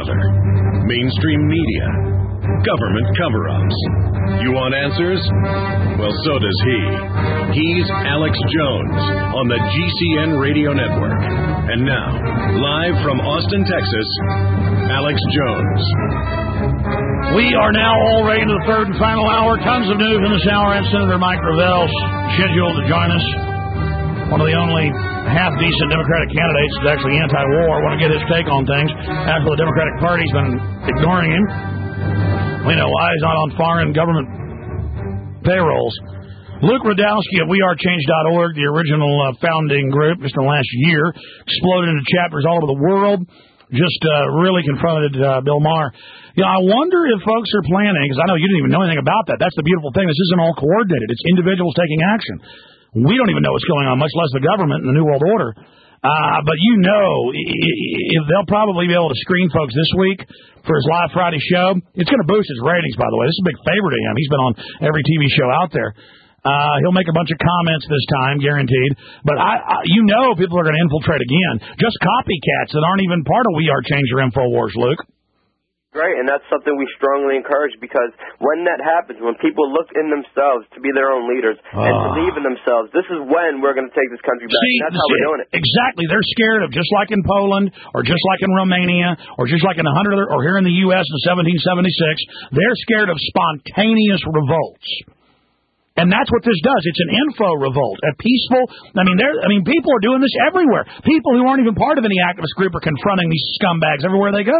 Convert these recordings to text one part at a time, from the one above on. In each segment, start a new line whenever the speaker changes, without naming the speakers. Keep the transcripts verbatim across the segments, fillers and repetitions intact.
another. Mainstream media. Government cover-ups. You want answers? Well, so does he. He's Alex Jones on the G C N Radio Network. And now, live from Austin, Texas, Alex Jones.
We are now all ready to the third and final hour. Tons of news in this hour, and Senator Mike Gravel scheduled to join us. One of the only half-decent Democratic candidates is actually anti-war. I want to get his take on things after the Democratic Party's been ignoring him. We know why. He's not on foreign government payrolls. Luke Rudkowski of we are change dot org, the original uh, founding group, just in the last year, exploded into chapters all over the world, just uh, really confronted uh, Bill Maher. You know, I wonder if folks are planning, because I know you didn't even know anything about that. That's the beautiful thing. This isn't all coordinated. It's individuals taking action. We don't even know what's going on, much less the government and the New World Order. Uh, but you know, if they'll probably be able to screen folks this week for his live Friday show. It's going to boost his ratings, by the way. This is a big favor to him. He's been on every T V show out there. Uh, he'll make a bunch of comments this time, guaranteed. But I, I you know people are going to infiltrate again. Just copycats that aren't even part of We Are Change or InfoWars, Luke.
Great, and that's something we strongly encourage, because when that happens, when people look in themselves to be their own leaders uh. and believe in themselves, this is when we're going to take this country back.
See,
that's how we're doing it.
Exactly. They're scared of, just like in Poland, or just like in Romania, or just like in a hundred, or here in the U S in seventeen seventy-six, they're scared of spontaneous revolts. And that's what this does. It's an info revolt, a peaceful. I mean, I mean, people are doing this everywhere. People who aren't even part of any activist group are confronting these scumbags everywhere they go.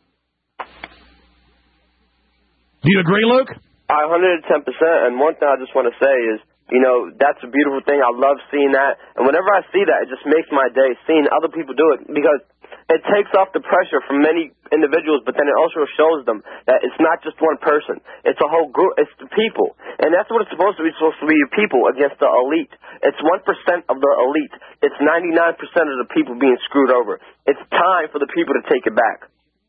Do you agree, Luke?
I one hundred ten percent. And one thing I just want to say is, you know, that's a beautiful thing. I love seeing that. And whenever I see that, it just makes my day, seeing other people do it, because it takes off the pressure from many individuals, but then it also shows them that it's not just one person. It's a whole group. It's the people. And that's what it's supposed to be. It's supposed to be people against the elite. It's one percent of the elite. It's ninety-nine percent of the people being screwed over. It's time for the people to take it back.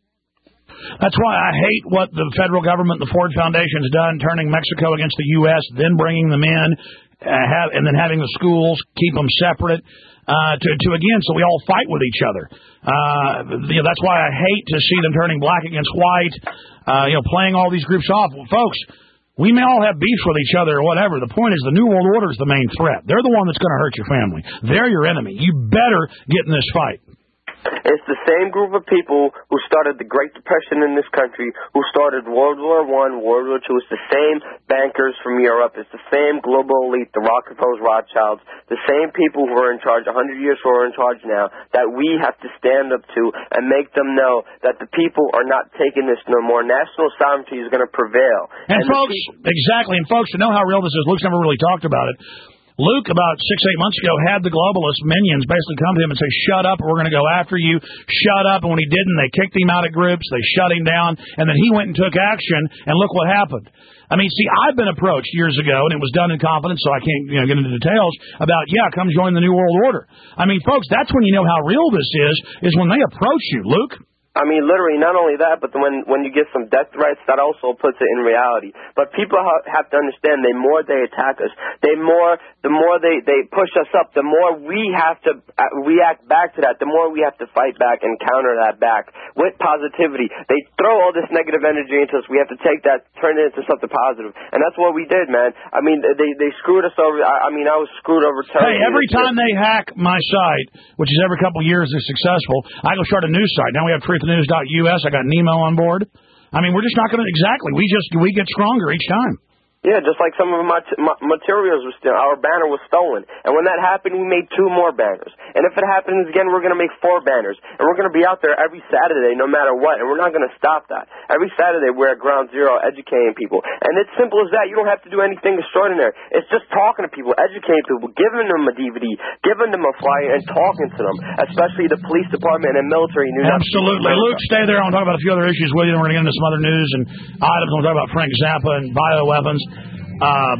That's why I hate what the federal government, the Ford Foundation, has done, turning Mexico against the U S, then bringing them in, uh, have, and then having the schools keep them separate, uh, to, to, again, so we all fight with each other. Uh, you know, that's why I hate to see them turning black against white, uh, you know, playing all these groups off. Well, folks, we may all have beef with each other or whatever. The point is the New World Order is the main threat. They're the one that's going to hurt your family. They're your enemy. You better get in this fight.
It's the same group of people who started the Great Depression in this country, who started World War One, World War Two. It's the same bankers from Europe. It's the same global elite, the Rockefellers, Rothschilds, the same people who are in charge one hundred years who are in charge now, that we have to stand up to and make them know that the people are not taking this no more. National sovereignty is going to prevail.
And, and folks, exactly, and folks, to know how real this is, Luke's never really talked about it. Luke, about six, eight months ago, had the globalist minions basically come to him and say, shut up, or we're going to go after you. Shut up. And when he didn't, they kicked him out of groups. They shut him down. And then he went and took action, and look what happened. I mean, see, I've been approached years ago, and it was done in confidence, so I can't you know, get into details, about, yeah, come join the New World Order. I mean, folks, that's when you know how real this is, is when they approach you, Luke.
I mean, literally, not only that, but when when you get some death threats, that also puts it in reality. But people ha- have to understand, the more they attack us, they more, the more they, they push us up, the more we have to uh, react back to that, the more we have to fight back and counter that back with positivity. They throw all this negative energy into us. We have to take that, turn it into something positive. And that's what we did, man. I mean, they, they screwed us over. I, I mean, I was screwed over terribly.
Hey, every time they hack my site, which is every couple of years they're successful, I go start a news site. Now we have truth news dot U S. I got Nemo on board. I mean, we're just not going to, exactly, we just, we get stronger each time.
Yeah, just like some of my, t- my materials were still, our banner was stolen. And when that happened, we made two more banners. And if it happens again, we're going to make four banners. And we're going to be out there every Saturday, no matter what. And we're not going to stop that. Every Saturday, we're at Ground Zero educating people. And it's simple as that. You don't have to do anything extraordinary. It's just talking to people, educating people, giving them a D V D, giving them a flyer, and talking to them, especially the police department and military. New
Absolutely. Luke, stay there. I want to talk about a few other issues with you. Then we're going to get into some other news and items. I want to talk about Frank Zappa and bioweapons. Um,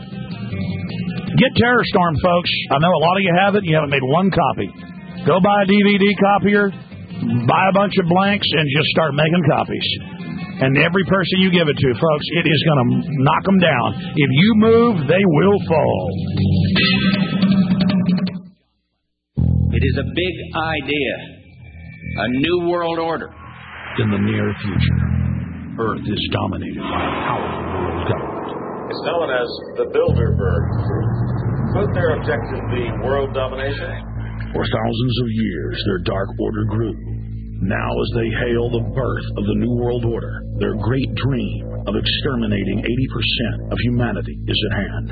get Terror Storm, folks. I know a lot of you have it. You haven't made one copy. Go buy a D V D copier, buy a bunch of blanks, and just start making copies. And every person you give it to, folks, it is going to knock them down. If you move, they will fall.
It is a big idea, a new world order.
in the near future, Earth is dominated by a powerful world government.
It's known as the Bilderberg Group. Could their objective be world domination?
For thousands of years, their dark order grew. Now, as they hail the birth of the New World Order, their great dream of exterminating eighty percent of humanity is at hand.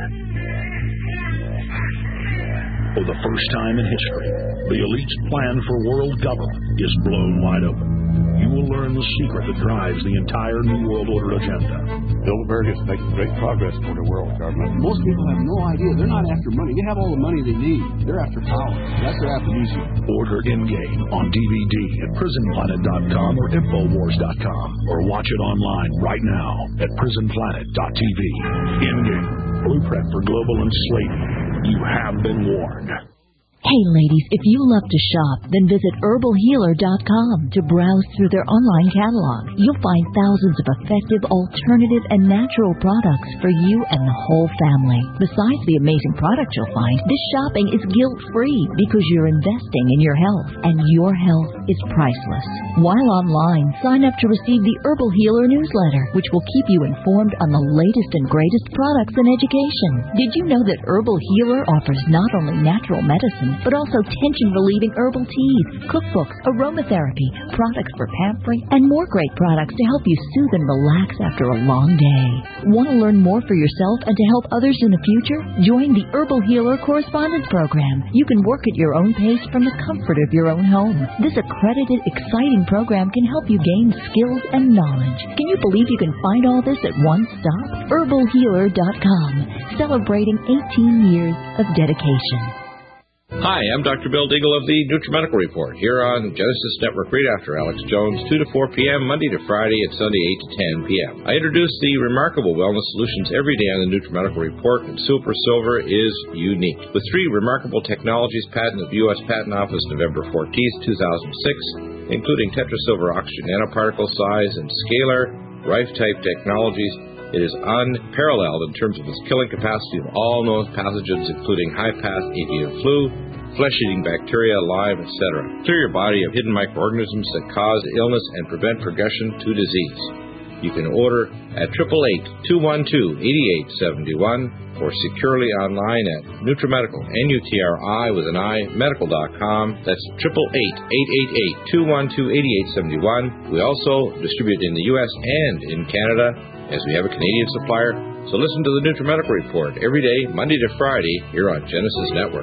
For the first time in history, the elite's plan for world government is blown wide open. You will learn the secret that drives the entire New World Order agenda.
Bilderberg is making great progress toward a world government.
Most people have no idea. They're not after money. They have all the money they need. They're after power. That's their aphrodisiac.
Order Endgame on D V D at prison planet dot com or infowars dot com, or watch it online right now at prison planet dot t v. Endgame, blueprint for global enslavement. You have been warned.
Hey ladies, if you love to shop, then visit herbal healer dot com to browse through their online catalog. You'll find thousands of effective, alternative, and natural products for you and the whole family. Besides the amazing products you'll find, this shopping is guilt-free because you're investing in your health, and your health is priceless. While online, sign up to receive the Herbal Healer newsletter, which will keep you informed on the latest and greatest products in education. Did you know that Herbal Healer offers not only natural medicine, but also tension-relieving herbal teas, cookbooks, aromatherapy, products for pampering, and more great products to help you soothe and relax after a long day. Want to learn more for yourself and to help others in the future? Join the Herbal Healer Correspondence Program. You can work at your own pace from the comfort of your own home. This accredited, exciting program can help you gain skills and knowledge. Can you believe you can find all this at one stop? herbal healer dot com, celebrating eighteen years of dedication.
Hi, I'm Doctor Bill Deagle of the NutriMedical Report, here on Genesis Network right after Alex Jones, two to four p.m., Monday to Friday, and Sunday, eight to ten p.m. I introduce the remarkable wellness solutions every day on the NutriMedical Report, and Super Silver is unique. With three remarkable technologies patented at the U S Patent Office November fourteenth, two thousand six, including TetraSilver oxygen nanoparticle size and scalar, Rife-type technologies, it is unparalleled in terms of its killing capacity of all known pathogens, including high-path avian flu, flesh-eating bacteria, Lyme, et cetera. Clear your body of hidden microorganisms that cause illness and prevent progression to disease. You can order at eight eight eight, two one two, eight eight seven one or securely online at NutriMedical, N U T R I with an I, medical dot com. That's eight eight eight, eight eight eight, two one two, eight eight seven one. We also distribute in the U S and in Canada, as we have a Canadian supplier. So listen to the NutriMedical Report every day, Monday to Friday, here on Genesis Network.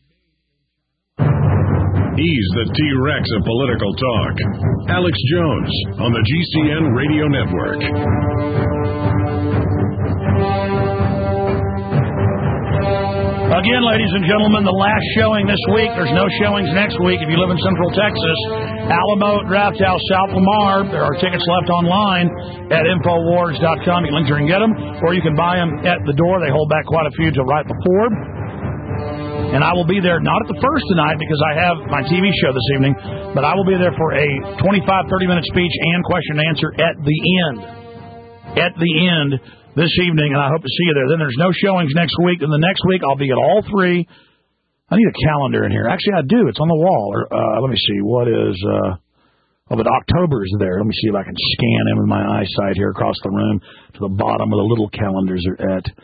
He's the T-Rex of political talk. Alex Jones on the G C N Radio Network.
Again, ladies and gentlemen, the last showing this week. There's no showings next week if you live in Central Texas. Alamo Draft House, South Lamar. There are tickets left online at infowars dot com. You can link there and get them, or you can buy them at the door. They hold back quite a few till right before. And I will be there, not at the first tonight because I have my T V show this evening, but I will be there for a twenty-five, thirty-minute speech and question and answer at the end. At the end this evening, and I hope to see you there. Then there's no showings next week. And the next week, I'll be at all three. I need a calendar in here. Actually, I do. It's on the wall. Or, uh, let me see. What is... Uh, oh, but October's there. Let me see if I can scan in with my eyesight here across the room to the bottom of the little calendars are at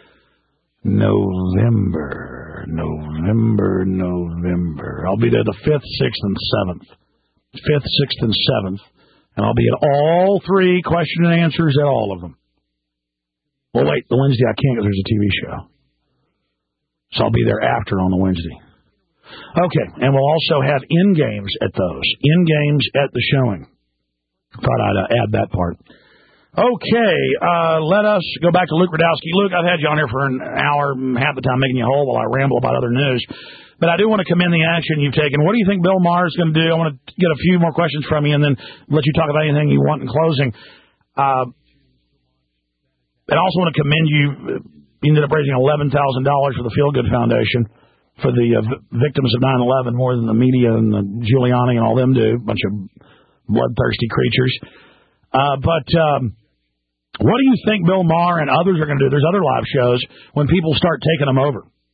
November. November, November. I'll be there the fifth, sixth, and seventh. fifth, sixth, and seventh. And I'll be at all three question and answers at all of them. Well, wait, the Wednesday I can't because there's a T V show. So I'll be there after on the Wednesday. Okay, and we'll also have in-games at those. In-games at the showing. Thought I'd uh, add that part. Okay, uh, let us go back to Luke Rudowski. Luke, I've had you on here for an hour, half the time making you whole while I ramble about other news. But I do want to commend the action you've taken. What do you think Bill Maher is going to do? I want to get a few more questions from you and then let you talk about anything you want in closing. Uh, I also want to commend you. You ended up raising eleven thousand dollars for the Feel Good Foundation for the uh, victims of nine eleven, more than the media and the Giuliani and all them do, a bunch of bloodthirsty creatures. Uh, but um, what do you think Bill Maher and others are going to do? There's other live shows when people start taking them over.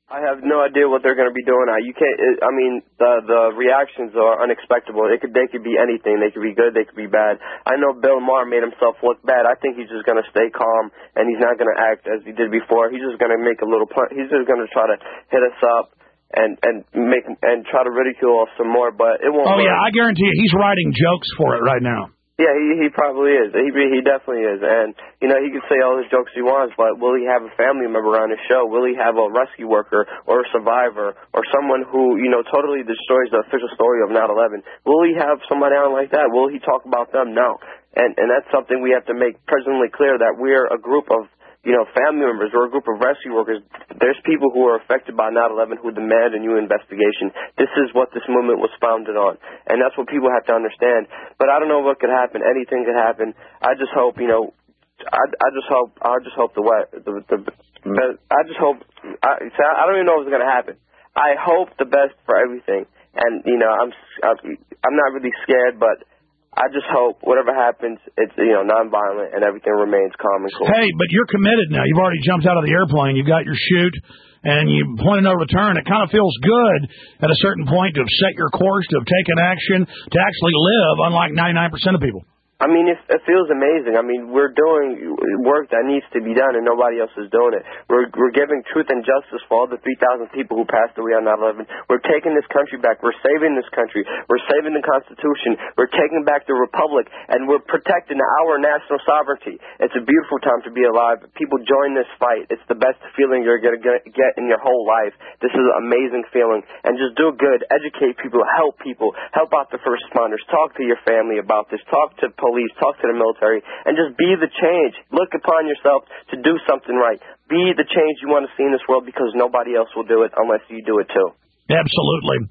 I have no idea what they're going to be doing. You can't. It, I mean, the the reactions are unexpected. It could they could be anything. They could be good. They could be bad. I know Bill Maher made himself look bad. I think he's just going to stay calm and he's not going to act as he did before. He's just going to make a little. Pl- he's just going to try to hit us up and and make and try to ridicule us some more. But it won't.
Oh
work.
yeah, I guarantee you, he's writing jokes for it right now.
Yeah, he he probably is. He he definitely is. And, you know, he can say all his jokes he wants, but will he have a family member on his show? Will he have a rescue worker or a survivor or someone who, you know, totally destroys the official story of nine eleven? Will he have somebody on like that? Will he talk about them? No. And and that's something we have to make presently clear, that we're a group of, you know, family members or a group of rescue workers. There's people who are affected by nine eleven who demand a new investigation. This is what this movement was founded on, and that's what people have to understand. But I don't know what could happen. Anything could happen. I just hope, you know, I, I just hope, I just hope the what, the, the, the, I just hope, I, I don't even know what's going to happen. I hope the best for everything, and you know, I'm, I'm not really scared, but I just hope whatever happens, it's, you know, nonviolent and everything remains calm and cool.
Hey, but you're committed now. You've already jumped out of the airplane. You got your chute, and you point no return. It kind of feels good at a certain point to have set your course, to have taken action, to actually live, unlike ninety-nine percent of people.
I mean, it, it feels amazing. I mean, we're doing work that needs to be done, and nobody else is doing it. We're we're giving truth and justice for all the three thousand people who passed away on nine eleven. We're taking this country back. We're saving this country. We're saving the Constitution. We're taking back the Republic, and we're protecting our national sovereignty. It's a beautiful time to be alive. People join this fight. It's the best feeling you're going to get in your whole life. This is an amazing feeling. And just do good. Educate people. Help people. Help out the first responders. Talk to your family about this. Talk to police, talk to the military, and just be the change. Look upon yourself to do something right. Be the change you want to see in this world, because nobody else will do it unless you do it too.
Absolutely.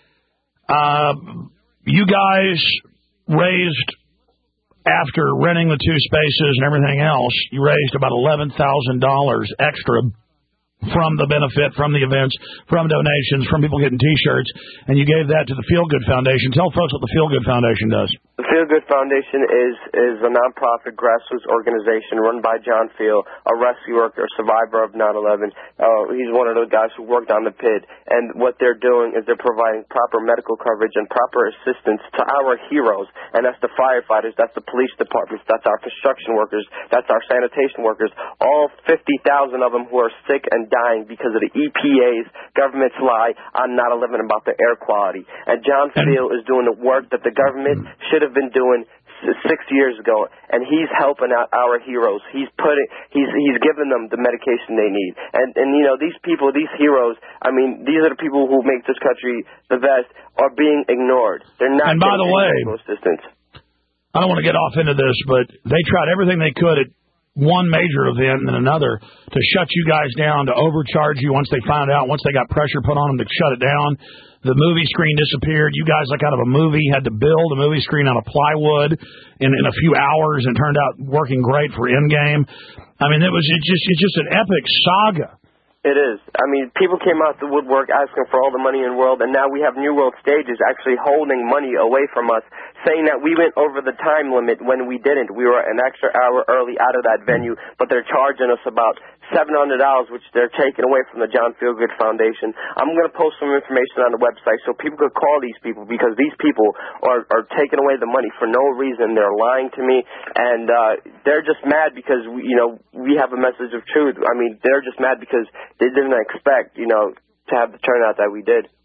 Uh, you guys raised, after renting the two spaces and everything else, you raised about eleven thousand dollars extra from the benefit, from the events, from donations, from people getting T-shirts, and you gave that to the Feel Good Foundation. Tell folks what the Feel Good Foundation does.
The Feel Good Foundation is is a nonprofit grassroots organization run by John Feel, a rescue worker, a survivor of nine eleven. Uh, he's one of those guys who worked on the pit, and what they're doing is they're providing proper medical coverage and proper assistance to our heroes, and that's the firefighters, that's the police departments, that's our construction workers, that's our sanitation workers, all fifty thousand of them who are sick and dying because of the E P A's government's lie on nine eleven about the air quality. And John Feel is doing the work that the government should have been doing six years ago, and he's helping out our heroes. He's putting, he's he's giving them the medication they need. And and you know, these people, these heroes, I mean, these are the people who make this country the best, are being ignored. They're not.
And by the way,
assistance.
I don't want to get off into this, but they tried everything they could at one major event and then another to shut you guys down, to overcharge you once they found out, once they got pressure put on them to shut it down. The movie screen disappeared. You guys, like out of a movie, had to build a movie screen out of plywood in, in a few hours, and turned out working great for Endgame. I mean, it was it just it's just an epic saga.
It is. I mean, people came out the woodwork asking for all the money in the world, and now we have New World Stages actually holding money away from us, saying that we went over the time limit when we didn't. We were an extra hour early out of that venue, but they're charging us about seven hundred dollars, which they're taking away from the John Feelgood Foundation. I'm going to post some information on the website so people could call these people, because these people are, are taking away the money for no reason. They're lying to me, and uh, they're just mad because, we, you know, we have a message of truth. I mean, they're just mad because they didn't expect, you know, to have the turnout that we did.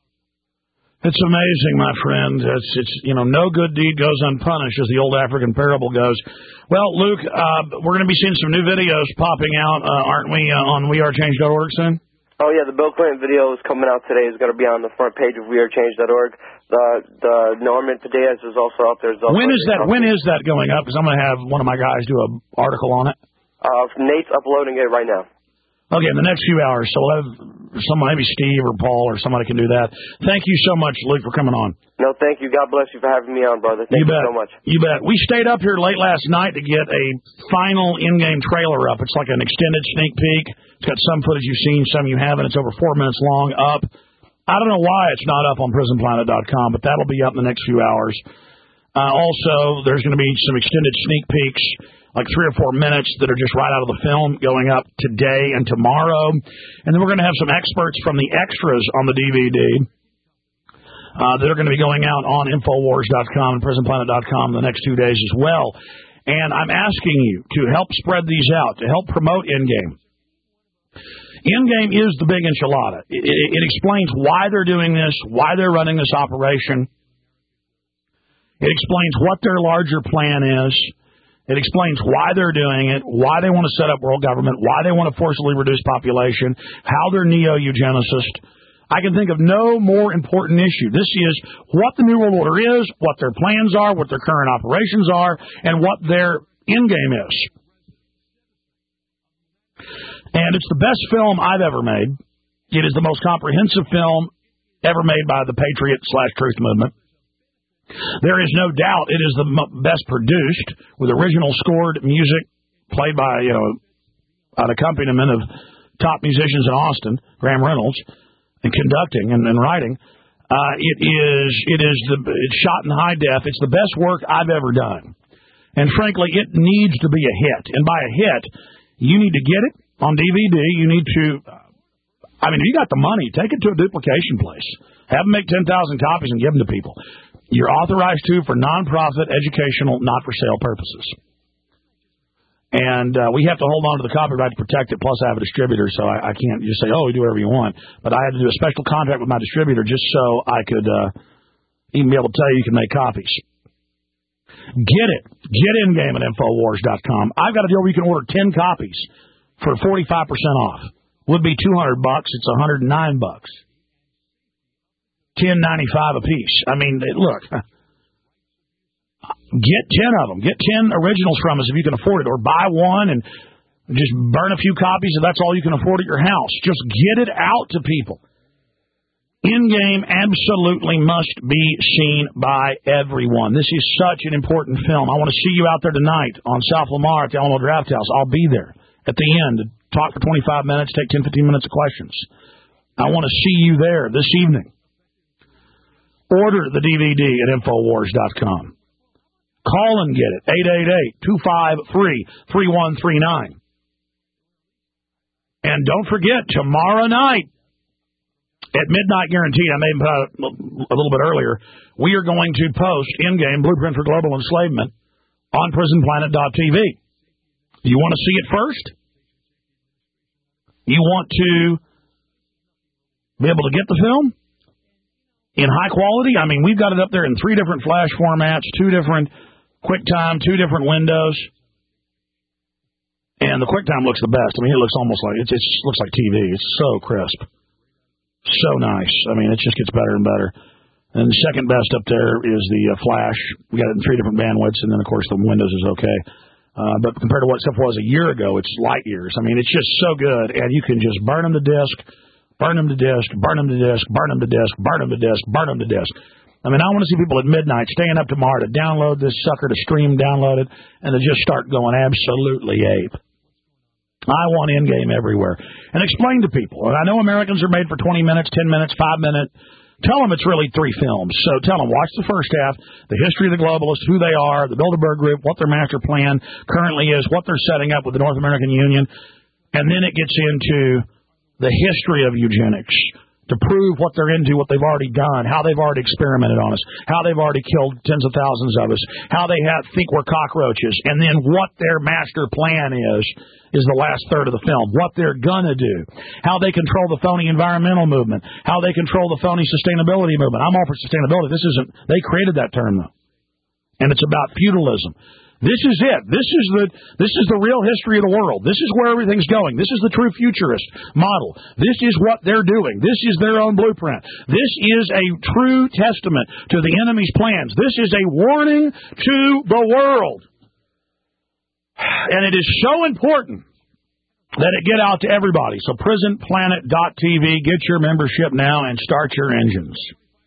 It's amazing, my friend. It's, it's you know, no good deed goes unpunished, as the old African parable goes. Well, Luke, uh, we're going to be seeing some new videos popping out, uh, aren't we, uh, on we are change dot org soon?
Oh, yeah, the Bill Clinton video is coming out today. It's going to be on the front page of we are change dot org. The the Norman Podez is also out there. Also
when is that? When is that going up? Because I'm going to have one of my guys do an article on it.
Uh, Nate's uploading it right now.
Okay, in the next few hours. So we'll have someone, maybe Steve or Paul or somebody can do that. Thank you so much, Luke, for coming on.
No, thank you. God bless you for having me on, brother. Thank you,
you
so much.
You bet. We stayed up here late last night to get a final in-game trailer up. It's like an extended sneak peek. It's got some footage you've seen, some you haven't. It's over four minutes long up. I don't know why it's not up on prison planet dot com, but that'll be up in the next few hours. Uh, also, there's going to be some extended sneak peeks like three or four minutes that are just right out of the film going up today and tomorrow. And then we're going to have some experts from the extras on the D V D uh, that are going to be going out on Infowars dot com and Prison Planet dot com the next two days as well. And I'm asking you to help spread these out, to help promote Endgame. Endgame is the big enchilada. It, it, it explains why they're doing this, why they're running this operation. It explains what their larger plan is. It explains why they're doing it, why they want to set up world government, why they want to forcibly reduce population, how they're neo-eugenicist. I can think of no more important issue. This is what the New World Order is, what their plans are, what their current operations are, and what their endgame is. And it's the best film I've ever made. It is the most comprehensive film ever made by the Patriot slash Truth Movement. There is no doubt it is the best produced, with original scored music played by, you know, an accompaniment of top musicians in Austin, Graham Reynolds, and conducting and, and writing. Uh, it is it is the it's shot in high def. It's the best work I've ever done, and frankly, it needs to be a hit. And by a hit, you need to get it on D V D. You need to, I mean, if you got the money, take it to a duplication place. Have them make ten thousand copies and give them to people. You're authorized to for nonprofit, educational, not-for-sale purposes. And uh, we have to hold on to the copyright to protect it, plus I have a distributor, so I, I can't just say, oh, do whatever you want. But I had to do a special contract with my distributor just so I could uh, even be able to tell you you can make copies. Get it. Get Endgame at Infowars dot com. I've got a deal where you can order ten copies for forty-five percent off. Would be two hundred bucks. It's one hundred nine bucks. ten ninety-five a piece. I mean, look, get ten of them. Get ten originals from us if you can afford it, or buy one and just burn a few copies if that's all you can afford at your house. Just get it out to people. Endgame absolutely must be seen by everyone. This is such an important film. I want to see you out there tonight on South Lamar at the Alamo Draft House. I'll be there at the end to talk for twenty-five minutes, take ten, fifteen minutes of questions. I want to see you there this evening. Order the D V D at Infowars dot com. Call and get it. eight eight eight, two five three, three one three nine. And don't forget, tomorrow night, at midnight guaranteed, I made a little bit earlier, we are going to post Endgame, Blueprint for Global Enslavement, on Prison Planet dot T V. You want to see it first? You want to be able to get the film in high quality? I mean, we've got it up there in three different flash formats, two different QuickTime, two different windows. And the QuickTime looks the best. I mean, it looks almost like, it just looks like T V. It's so crisp. So nice. I mean, it just gets better and better. And the second best up there is the uh, Flash. We got it in three different bandwidths, and then, of course, the Windows is okay. Uh, but compared to what stuff was a year ago, it's light years. I mean, it's just so good, and you can just burn them to disk, burn them to disk, burn them to disk, burn them to disk, burn them to disk, burn them to disk. I mean, I want to see people at midnight staying up tomorrow to download this sucker, to stream, download it, and to just start going absolutely ape. I want Endgame everywhere. And explain to people. And I know Americans are made for twenty minutes, ten minutes, five minutes. Tell them it's really three films. So tell them, watch the first half, the history of the globalists, who they are, the Bilderberg Group, what their master plan currently is, what they're setting up with the North American Union. And then it gets into the history of eugenics, to prove what they're into, what they've already done, how they've already experimented on us, how they've already killed tens of thousands of us, how they have, think we're cockroaches, and then what their master plan is, is the last third of the film, what they're going to do, how they control the phony environmental movement, how they control the phony sustainability movement. I'm all for sustainability. This isn't, they created that term, though, and it's about feudalism. This is it. This is the this is the real history of the world. This is where everything's going. This is the true futurist model. This is what they're doing. This is their own blueprint. This is a true testament to the enemy's plans. This is a warning to the world. And it is so important that it get out to everybody. So Prison Planet dot T V, get your membership now and start your engines.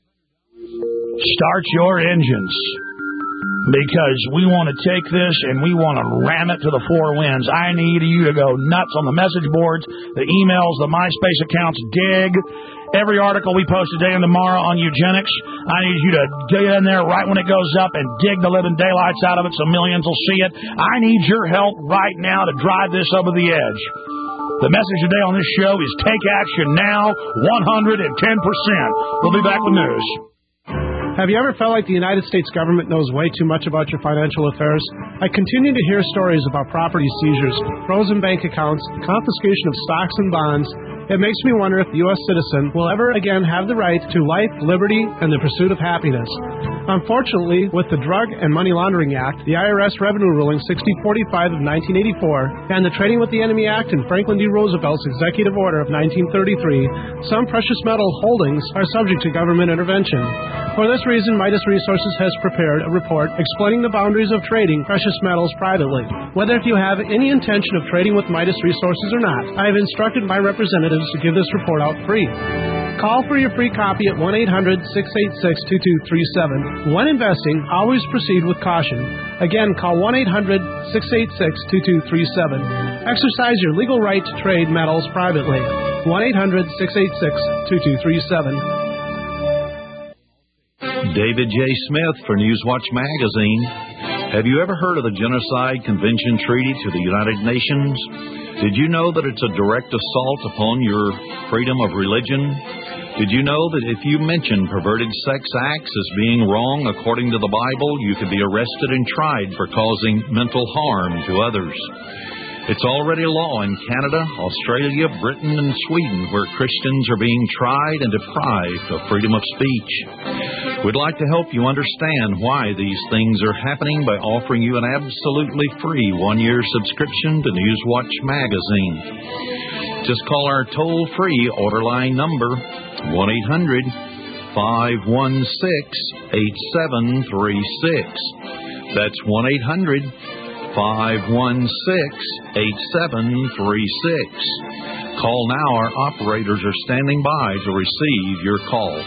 Start your engines. Because we want to take this and we want to ram it to the four winds. I need you to go nuts on the message boards, the emails, the MySpace accounts. Dig every article we post today and tomorrow on eugenics. I need you to get in there right when it goes up and dig the living daylights out of it so millions will see it. I need your help right now to drive this over the edge. The message today on this show is take action now, one hundred ten percent. We'll be back with news.
Have you ever felt like the United States government knows way too much about your financial affairs? I continue to hear stories about property seizures, frozen bank accounts, confiscation of stocks and bonds. It makes me wonder if the U S citizen will ever again have the right to life, liberty, and the pursuit of happiness. Unfortunately, with the Drug and Money Laundering Act, the I R S Revenue Ruling sixty forty-five of nineteen eighty-four, and the Trading with the Enemy Act and Franklin D. Roosevelt's Executive Order of nineteen thirty-three, some precious metal holdings are subject to government intervention. For this reason, Midas Resources has prepared a report explaining the boundaries of trading precious metals privately. Whether if you have any intention of trading with Midas Resources or not, I have instructed my representatives to give this report out free. Call for your free copy at one eight hundred six eight six two two three seven. When investing, always proceed with caution. Again, call one eight hundred six eight six two two three seven. Exercise your legal right to trade metals privately. one eight hundred six eight six two two three seven.
David J. Smith for Newswatch Magazine. Have you ever heard of the Genocide Convention Treaty to the United Nations? Did you know that it's a direct assault upon your freedom of religion? Did you know that if you mention perverted sex acts as being wrong according to the Bible, you could be arrested and tried for causing mental harm to others? It's already law in Canada, Australia, Britain, and Sweden, where Christians are being tried and deprived of freedom of speech. We'd like to help you understand why these things are happening by offering you an absolutely free one-year subscription to Newswatch Magazine. Just call our toll-free order line number, one eight hundred five one six eight seven three six. That's one eight hundred five one six eight seven three six. Call now. Our operators are standing by to receive your call.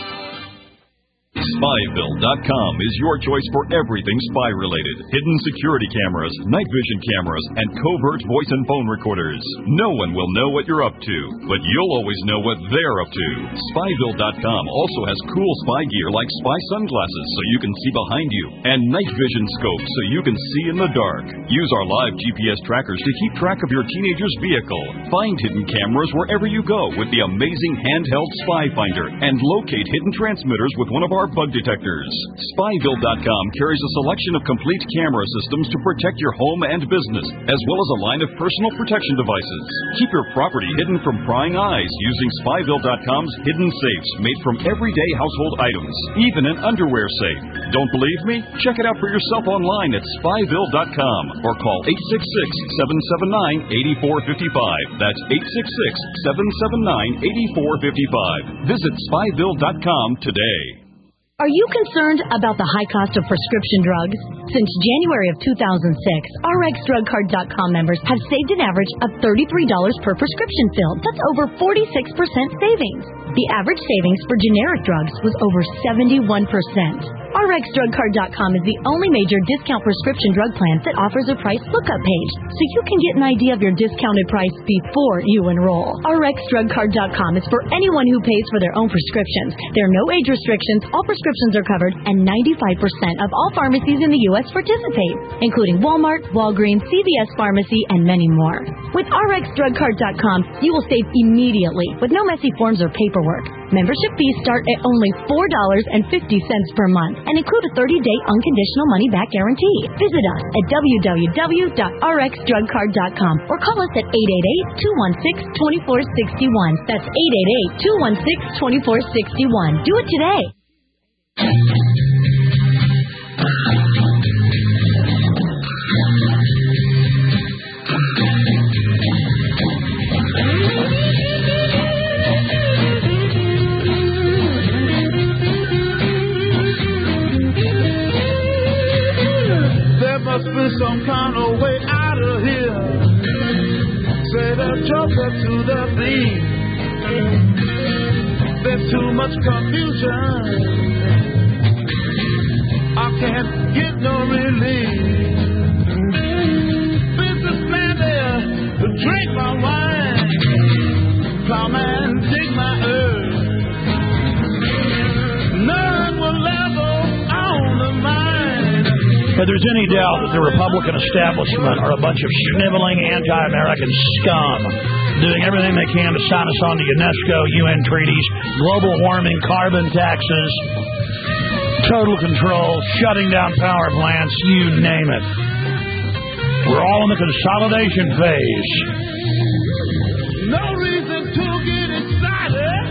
Spyville dot com is your choice for everything spy-related. Hidden security cameras, night vision cameras, and covert voice and phone recorders. No one will know what you're up to, but you'll always know what they're up to. Spyville dot com also has cool spy gear like spy sunglasses so you can see behind you, and night vision scopes so you can see in the dark. Use our live G P S trackers to keep track of your teenager's vehicle. Find hidden cameras wherever you go with the amazing handheld Spy Finder, and locate hidden transmitters with one of our bug detectors. Spyville dot com carries a selection of complete camera systems to protect your home and business, as well as a line of personal protection devices. Keep your property hidden from prying eyes using Spyville dot com's hidden safes made from everyday household items, even an underwear safe. Don't believe me? Check it out for yourself online at Spyville dot com or call eight six six, seven seven nine, eight four five five. That's eight six six, seven seven nine, eight four five five. Visit Spyville dot com today.
Are you concerned about the high cost of prescription drugs? Since January of two thousand six, R X Drug Card dot com members have saved an average of thirty-three dollars per prescription fill. That's over forty-six percent savings. The average savings for generic drugs was over seventy-one percent. R X Drug Card dot com is the only major discount prescription drug plan that offers a price lookup page, so you can get an idea of your discounted price before you enroll. R X Drug Card dot com is for anyone who pays for their own prescriptions. There are no age restrictions, all prescriptions are covered, and ninety-five percent of all pharmacies in the U S participate, including Walmart, Walgreens, C V S Pharmacy, and many more. With R X Drug Card dot com, you will save immediately with no messy forms or paperwork. Membership fees start at only four dollars and fifty cents per month and include a thirty-day unconditional money-back guarantee. Visit us at w w w dot r x drug card dot com or call us at eight eight eight, two one six, two four six one. That's eight eight eight, two one six, two four six one. Do it today.
Must be some kind of way out of here. Say the joker to the thief. There's too much confusion. I can't get no relief. Businessman there, drink my wine. Plowman, dig my earth.
If there's any doubt that the Republican establishment are a bunch of sniveling anti-American scum doing everything they can to sign us on to UNESCO, U N treaties, global warming, carbon taxes, total control, shutting down power plants, you name it. We're all in the consolidation phase.
No reason to get excited.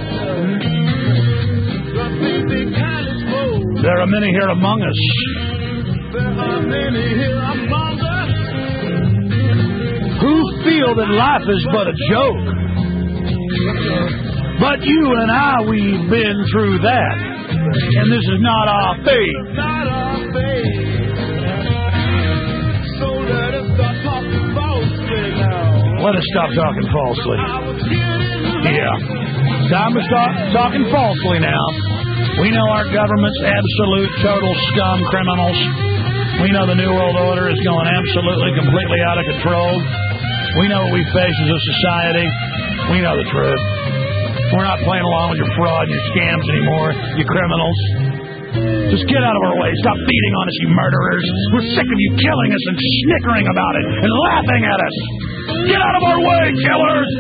There are many here among us.
There are many here among us
who feel that life is but a joke. But you and I, we've been through that. And this is not our fate.
Not our fate. So let us stop talking falsely now.
Let us stop talking falsely. Yeah. Time to stop talking falsely now. We know our government's absolute, total scum criminals. We know the New World Order is going absolutely, completely out of control. We know what we face as a society. We know the truth. We're not playing along with your fraud and your scams anymore, you criminals. Just get out of our way. Stop feeding on us, you murderers. We're sick of you killing us and snickering about it and laughing at us. Get out of our way, killers!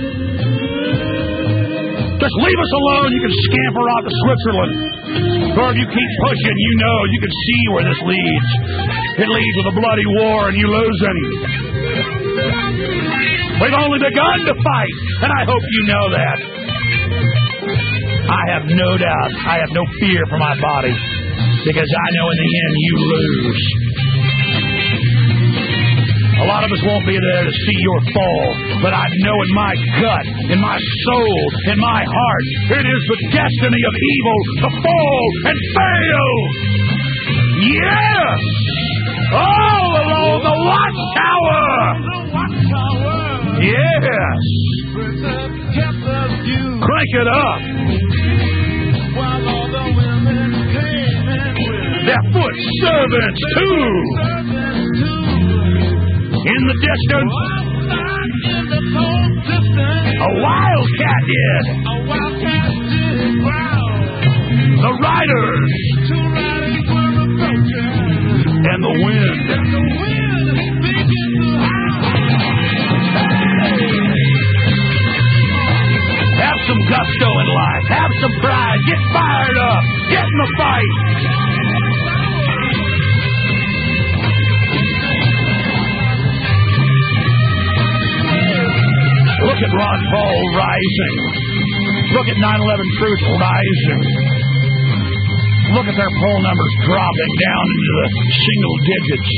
Just leave us alone. You can scamper off to Switzerland. Or if you keep pushing, you know you can see where this leads. It leads to the bloody war and you losing. We've only begun to fight, and I hope you know that. I have no doubt. I have no fear for my body, because I know in the end you lose. A lot of us won't be there to see your fall, but I know in my gut, in my soul, in my heart, it is the destiny of evil to fall and fail. Yes! All along the watchtower! Yes! Crank it up! They're foot servants, too! In the distance, a wildcat did. The riders and the wind. Have some gusto in life. Have some pride. Get fired up. Get in the fight. Look at Ron Paul rising. Look at nine eleven Truth rising. Look at their poll numbers dropping down into the single digits.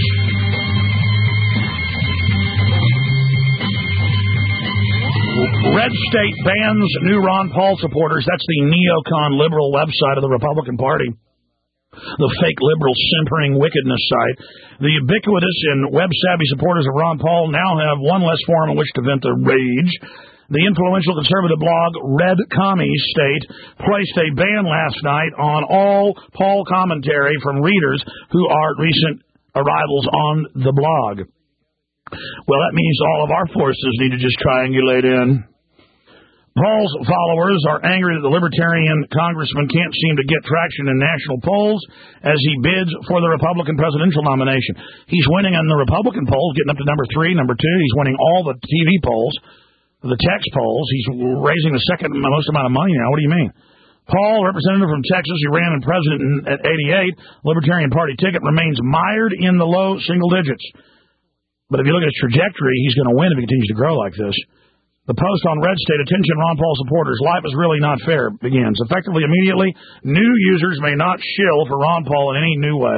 Red State bans new Ron Paul supporters. That's the neocon liberal website of the Republican Party. The fake liberal simpering wickedness site. The ubiquitous and web-savvy supporters of Ron Paul now have one less forum in which to vent their rage. The influential conservative blog Red Commie State placed a ban last night on all Paul commentary from readers who are recent arrivals on the blog. Well, that means all of our forces need to just triangulate in. Paul's followers are angry that the Libertarian congressman can't seem to get traction in national polls as he bids for the Republican presidential nomination. He's winning in the Republican polls, getting up to number three, number two. He's winning all the T V polls, the text polls. He's raising the second most amount of money now. What do you mean? Paul, representative from Texas, who ran in president at eighty-eight, Libertarian Party ticket, remains mired in the low single digits. But if you look at his trajectory, he's going to win if he continues to grow like this. The post on Red State, attention Ron Paul supporters, life is really not fair, begins. Effectively, immediately, new users may not shill for Ron Paul in any new way,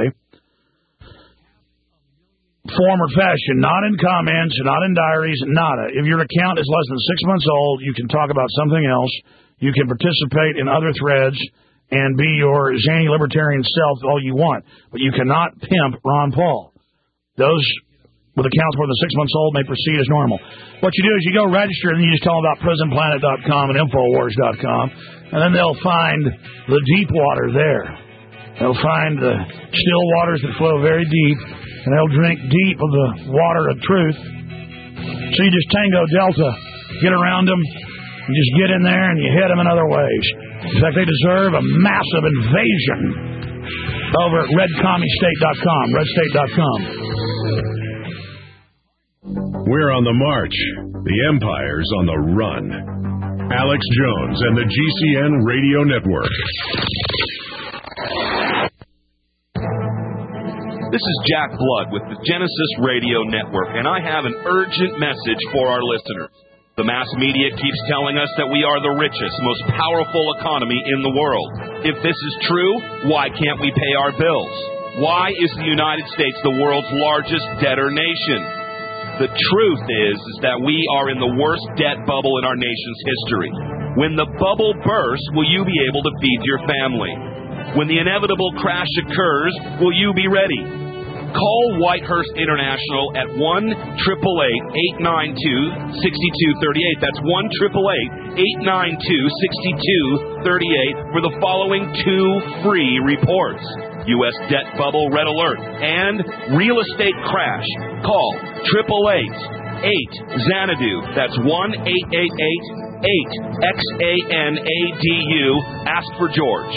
form, or fashion, not in comments, not in diaries, nada. If your account is less than six months old, you can talk about something else. You can participate in other threads and be your zany libertarian self all you want, but you cannot pimp Ron Paul. Those with accounts more than six months old may proceed as normal. What you do is you go register and you just tell them about prison planet dot com and infowars dot com, and then they'll find the deep water there. They'll find the still waters that flow very deep, and they'll drink deep of the water of truth. So you just Tango Delta, get around them, you just get in there and you hit them in other ways. In fact, they deserve a massive invasion. over at red commie state dot com, red state dot com.
We're on the march. The empire's on the run. Alex Jones and the G C N Radio Network.
This is Jack Blood with the Genesis Radio Network, and I have an urgent message for our listeners. The mass media keeps telling us that we are the richest, most powerful economy in the world. If this is true, why can't we pay our bills? Why is the United States the world's largest debtor nation? The truth is, is that we are in the worst debt bubble in our nation's history. When the bubble bursts, will you be able to feed your family? When the inevitable crash occurs, will you be ready? Call Whitehurst International at one eight eight eight, eight nine two, six two three eight. That's one eight eight eight, eight nine two, six two three eight for the following two free reports. U S debt bubble red alert and real estate crash. Call eight eight eight, eight Xanadu. That's one eight eight eight, eight X A N A D U. Ask for George.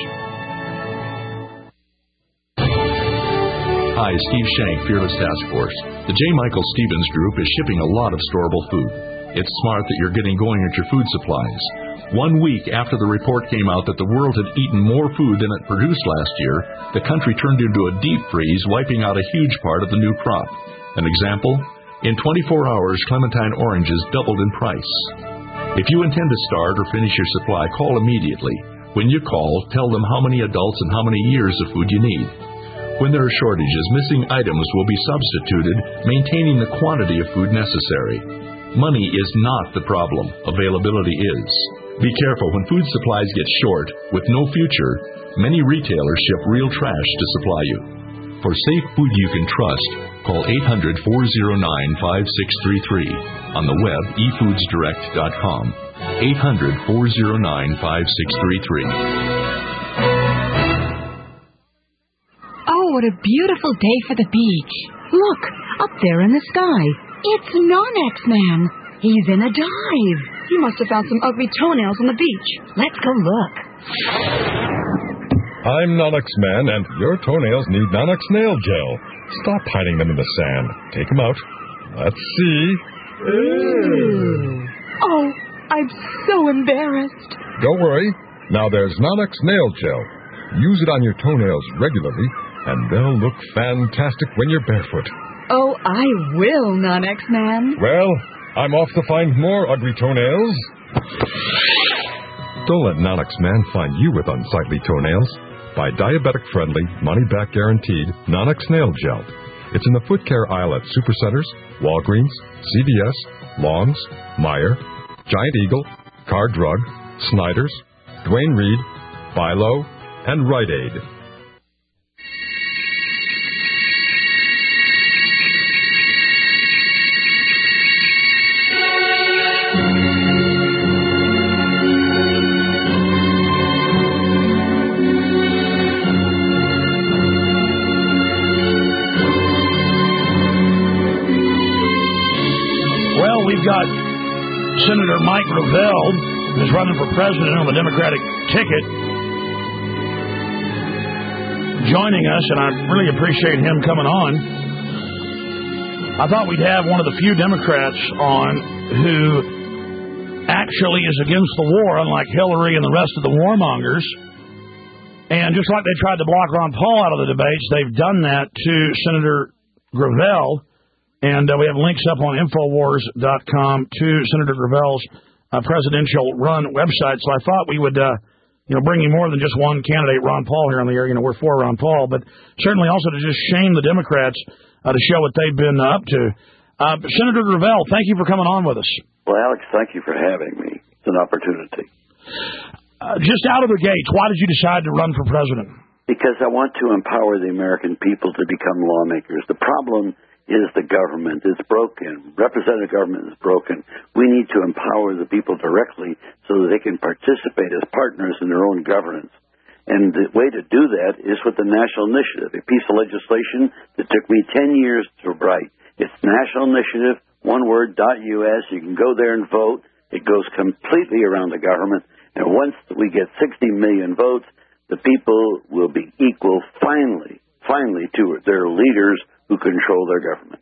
Hi, Steve Shank, Fearless Task Force. The J. Michael Stevens Group is shipping a lot of storable food. It's smart that you're getting going at your food supplies. One week after the report came out that the world had eaten more food than it produced last year, the country turned into a deep freeze, wiping out a huge part of the new crop. An example? In twenty-four hours, clementine oranges doubled in price. If you intend to start or finish your supply, call immediately. When you call, tell them how many adults and how many years of food you need. When there are shortages, missing items will be substituted, maintaining the quantity of food necessary. Money is not the problem. Availability is. Be careful when food supplies get short. With no future, many retailers ship real trash to supply you. For safe food you can trust, call eight hundred, four oh nine, five six three three. On the web, e foods direct dot com. eight hundred, four oh nine, five six three three.
Oh, what a beautiful day for the beach. Look, up there in the sky. It's Non-X Man. He's in a dive.
He must have found some ugly toenails on the beach.
Let's go look.
I'm Non-X Man, and your toenails need Non-X Nail Gel. Stop hiding them in the sand. Take them out. Let's see.
Ooh. Oh, I'm so embarrassed.
Don't worry. Now there's Non-X Nail Gel. Use it on your toenails regularly, and they'll look fantastic when you're barefoot.
Oh, I will, Non-X Man.
Well, I'm off to find more ugly toenails. Don't let Non-X Man find you with unsightly toenails. Buy diabetic-friendly, money-back guaranteed Non-X Nail Gel. It's in the foot care aisle at Supercenters, Walgreens, C V S, Long's, Meijer, Giant Eagle, Car Drug, Snyder's, Duane Reade, Philo, and Rite Aid.
We've got Senator Mike Gravel, who's running for president on the Democratic ticket, joining us, and I really appreciate him coming on. I thought we'd have one of the few Democrats on who actually is against the war, unlike Hillary and the rest of the warmongers. And just like they tried to block Ron Paul out of the debates, they've done that to Senator Gravel. And uh, we have links up on Infowars dot com to Senator Gravel's uh, presidential run website. So I thought we would, uh, you know, bring you more than just one candidate, Ron Paul, here on the air. You know, we're for Ron Paul, but certainly also to just shame the Democrats uh, to show what they've been uh, up to. Uh, Senator Gravel, thank you for coming on with us.
Well, Alex, thank you for having me. It's an opportunity.
Uh, just out of the gates, why did you decide to run for president?
Because I want to empower the American people to become lawmakers. The problem is the government. It's broken. Representative government is broken. We need to empower the people directly so that they can participate as partners in their own governance. And the way to do that is with the National Initiative, a piece of legislation that took me ten years to write. It's National Initiative, one word, dot U S. You can go there and vote. It goes completely around the government. And once we get sixty million votes, the people will be equal finally, finally to their leaders who control their government.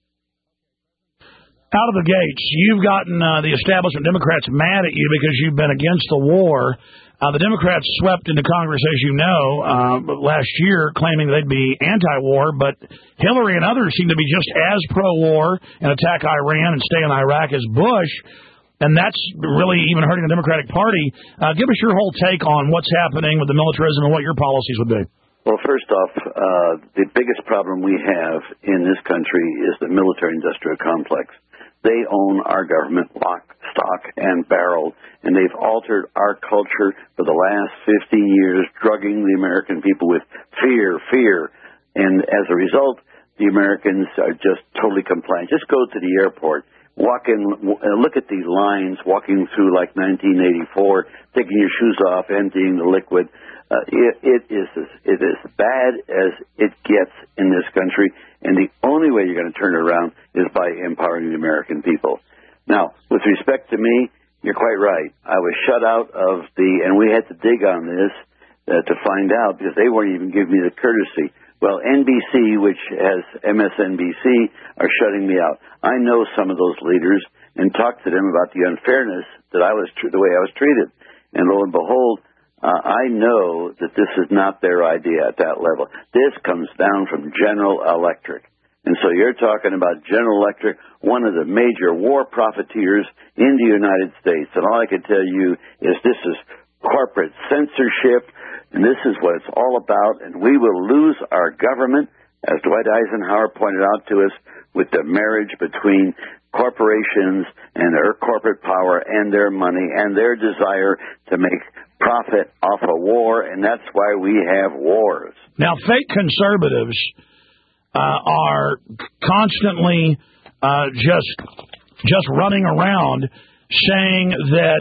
Out of the gates, you've gotten uh, the establishment Democrats mad at you because you've been against the war. Uh, the Democrats swept into Congress, as you know, uh, last year, claiming they'd be anti-war, but Hillary and others seem to be just as pro-war and attack Iran and stay in Iraq as Bush, and that's really even hurting the Democratic Party. Uh, give us your whole take on what's happening with the militarism and what your policies would be.
Well, first off, uh, the biggest problem we have in this country is the military-industrial complex. They own our government lock, stock, and barrel, and they've altered our culture for the last fifteen years, drugging the American people with fear, fear. And as a result, the Americans are just totally compliant. Just go to the airport, walk in, look at these lines, walking through like nineteen eighty-four, taking your shoes off, emptying the liquid. Uh, it, it is as, it is bad as it gets in this country, and the only way you're going to turn it around is by empowering the American people. Now, with respect to me, you're quite right. I was shut out of the, and we had to dig on this uh, to find out because they weren't even giving me the courtesy. Well, N B C, which has M S N B C, are shutting me out. I know some of those leaders and talked to them about the unfairness that I was, the way I was treated, and lo and behold. Uh, I know that this is not their idea at that level. This comes down from General Electric. And so you're talking about General Electric, one of the major war profiteers in the United States. And all I can tell you is this is corporate censorship, and this is what it's all about. And we will lose our government, as Dwight Eisenhower pointed out to us, with the marriage between corporations and their corporate power and their money and their desire to make profit off a war, and that's why we have wars.
Now, fake conservatives uh, are constantly uh, just just running around saying that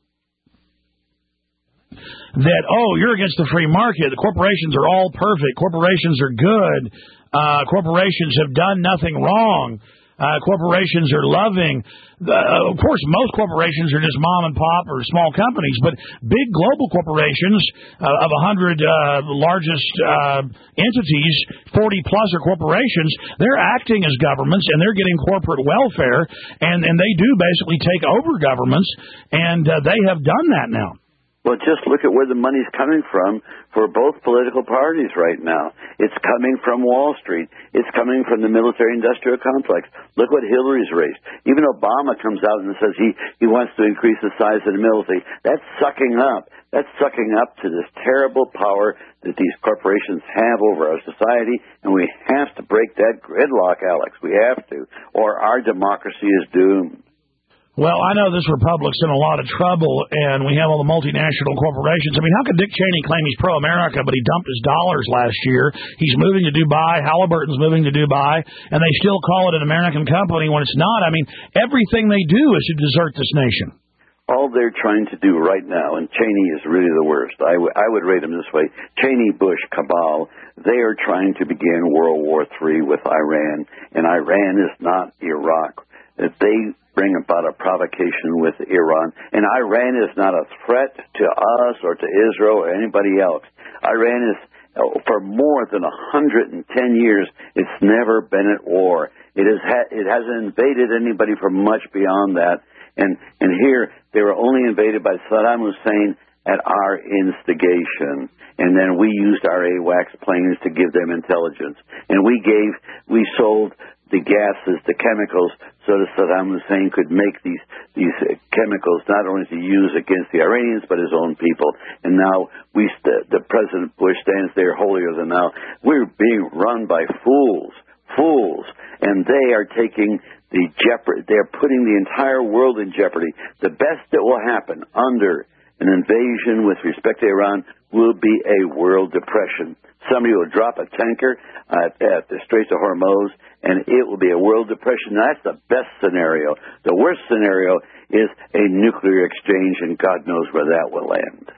that oh, you're against the free market. The corporations are all perfect. Corporations are good. Uh, corporations have done nothing wrong. Uh, corporations are loving. Uh, of course, most corporations are just mom and pop or small companies, but big global corporations uh, of one hundred uh, largest uh, entities, forty plus are corporations. They're acting as governments, and they're getting corporate welfare, and, and they do basically take over governments, and uh, they have done that now.
Well, just look at where the money's coming from for both political parties right now. It's coming from Wall Street. It's coming from the military-industrial complex. Look what Hillary's raised. Even Obama comes out and says he, he wants to increase the size of the military. That's sucking up. That's sucking up to this terrible power that these corporations have over our society, and we have to break that gridlock, Alex. We have to, or our democracy is doomed.
Well, I know this republic's in a lot of trouble, and we have all the multinational corporations. I mean, how could Dick Cheney claim he's pro-America, but he dumped his dollars last year? He's moving to Dubai. Halliburton's moving to Dubai, and they still call it an American company when it's not. I mean, everything they do is to desert this nation.
All they're trying to do right now, and Cheney is really the worst. I, w- I would rate him this way. Cheney, Bush, cabal, they are trying to begin World War Three with Iran, and Iran is not Iraq. If they bring about a provocation with Iran, and Iran is not a threat to us or to Israel or anybody else. Iran is, for more than one hundred ten years, it's never been at war. It, is ha- it hasn't invaded anybody for much beyond that. And, and here, they were only invaded by Saddam Hussein at our instigation. And then we used our AWACS planes to give them intelligence. And we gave, we sold the gases, the chemicals, so that Saddam Hussein could make these these chemicals not only to use against the Iranians but his own people. And now we, st- the President Bush stands there holier than thou. We're being run by fools, fools, and they are taking the jeopardy. They're putting the entire world in jeopardy. The best that will happen under an invasion with respect to Iran will be a world depression. Somebody will drop a tanker at, at the Straits of Hormuz, and it will be a world depression. That's the best scenario. The worst scenario is a nuclear exchange, and God knows where that will end.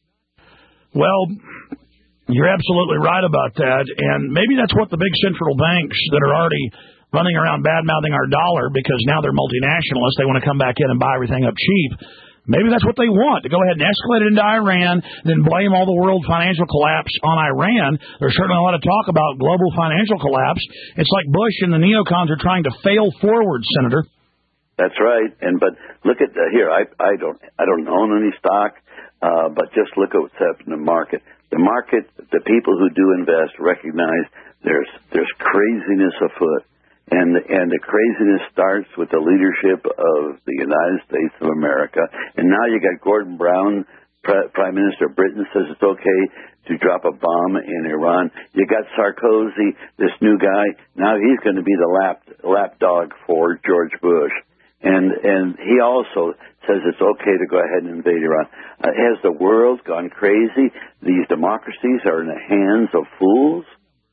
Well, you're absolutely right about that, and maybe that's what the big central banks that are already running around bad-mouthing our dollar because now they're multinationalists, they want to come back in and buy everything up cheap. Maybe that's what they want, to go ahead and escalate it into Iran, then blame all the world financial collapse on Iran. There's certainly a lot of talk about global financial collapse. It's like Bush and the neocons are trying to fail forward, Senator.
That's right. And but look at uh, here. I I don't I don't own any stock, uh, but just look at what's happening in the market. The market, the people who do invest recognize there's there's craziness afoot. And and the craziness starts with the leadership of the United States of America. And now you got Gordon Brown, Pre- Prime Minister of Britain, says it's okay to drop a bomb in Iran. You got Sarkozy, this new guy. Now he's going to be the lap lapdog for George Bush. And and he also says it's okay to go ahead and invade Iran. Uh, has the world gone crazy? These democracies are in the hands of fools?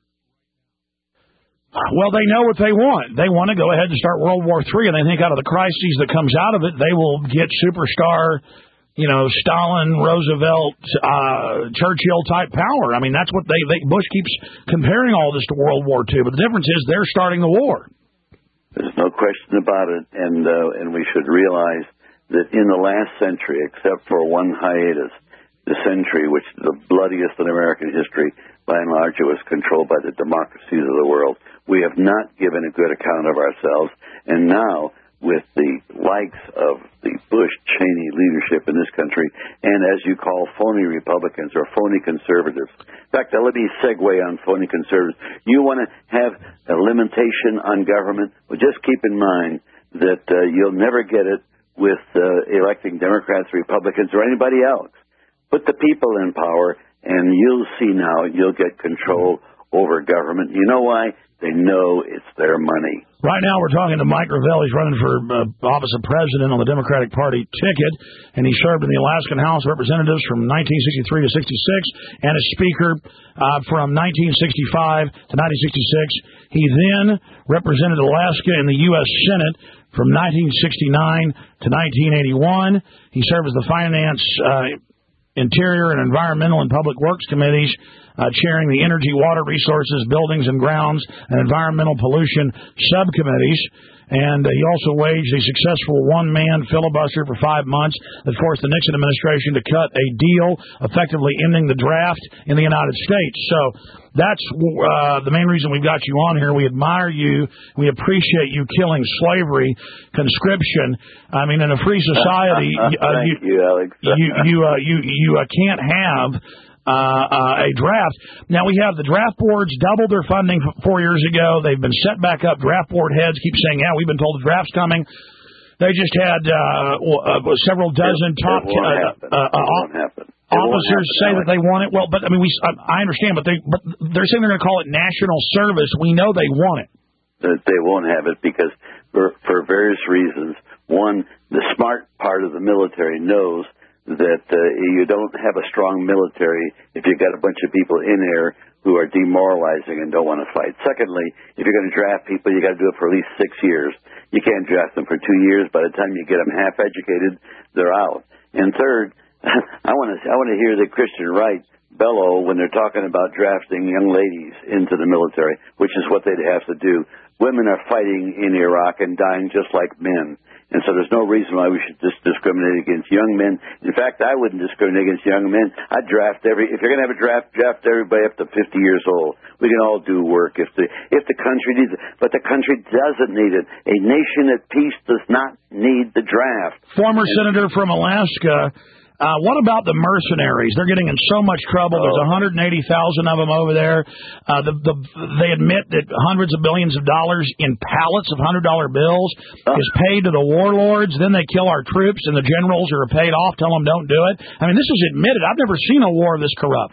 Well, they know what they want. They want to go ahead and start World War Three, and they think out of the crises that comes out of it, they will get superstar, you know, Stalin, Roosevelt, uh, Churchill-type power. I mean, that's what they, they... Bush keeps comparing all this to World War Two, but the difference is they're starting the war.
There's no question about it, and uh, and we should realize that in the last century, except for one hiatus, the century, which is the bloodiest in American history, by and large, it was controlled by the democracies of the world. We have not given a good account of ourselves, and now, with the likes of the Bush-Cheney leadership in this country, and as you call phony Republicans or phony conservatives. In fact, let me segue on phony conservatives. You want to have a limitation on government? Well, just keep in mind that uh, you'll never get it with uh, electing Democrats, Republicans, or anybody else. Put the people in power, and you'll see now you'll get control over government. You know why? They know it's their money.
Right now we're talking to Mike Gravel. He's running for uh, office of president on the Democratic Party ticket, and he served in the Alaskan House of Representatives from nineteen sixty-three to sixty-six, and as Speaker uh, from nineteen sixty-five to nineteen sixty-six. He then represented Alaska in the U S Senate from nineteen sixty-nine to nineteen eighty-one. He served as the Finance, uh, Interior, and Environmental and Public Works Committees, Uh, chairing the Energy, Water Resources, Buildings and Grounds, and Environmental Pollution subcommittees. And uh, he also waged a successful one-man filibuster for five months that forced the Nixon administration to cut a deal, effectively ending the draft in the United States. So that's uh, the main reason we've got you on here. We admire you. We appreciate you killing slavery, conscription. I mean, in a free society, uh,
Thank
you,
you, Alex.
you, you, uh, you, you uh, can't have Uh, uh, a draft. Now, we have the draft boards doubled their funding four years ago. They've been set back up. Draft board heads keep saying, yeah, we've been told the draft's coming. They just had uh, uh, several dozen
it,
top
it won't
uh,
happen.
uh,
It won't happen. It
officers
won't happen,
say
Alex.
that they want it. Well, but I mean, we I understand, but they but they're saying they're going to call it national service. We know they want it.
That they won't have it because for, for various reasons. One, the smart part of the military knows that uh, you don't have a strong military if you've got a bunch of people in there who are demoralizing and don't want to fight. Secondly, if you're going to draft people, you got to do it for at least six years. You can't draft them for two years. By the time you get them half educated, they're out. And third, I want to I want to hear the Christian right bellow when they're talking about drafting young ladies into the military, which is what they'd have to do. Women are fighting in Iraq and dying just like men. And so there's no reason why we should just discriminate against young men. In fact, I wouldn't discriminate against young men. I'd draft every, if you're going to have a draft, draft everybody up to fifty years old. We can all do work if the, if the country needs it. But the country doesn't need it. A nation at peace does not need the draft.
Former
and,
Senator from Alaska. Uh, what about the mercenaries? They're getting in so much trouble. There's one hundred eighty thousand of them over there. Uh, the, the, they admit that hundreds of billions of dollars in pallets of one hundred dollar bills oh. is paid to the warlords. Then they kill our troops, and the generals who are paid off tell them don't do it. I mean, this is admitted. I've never seen a war this corrupt.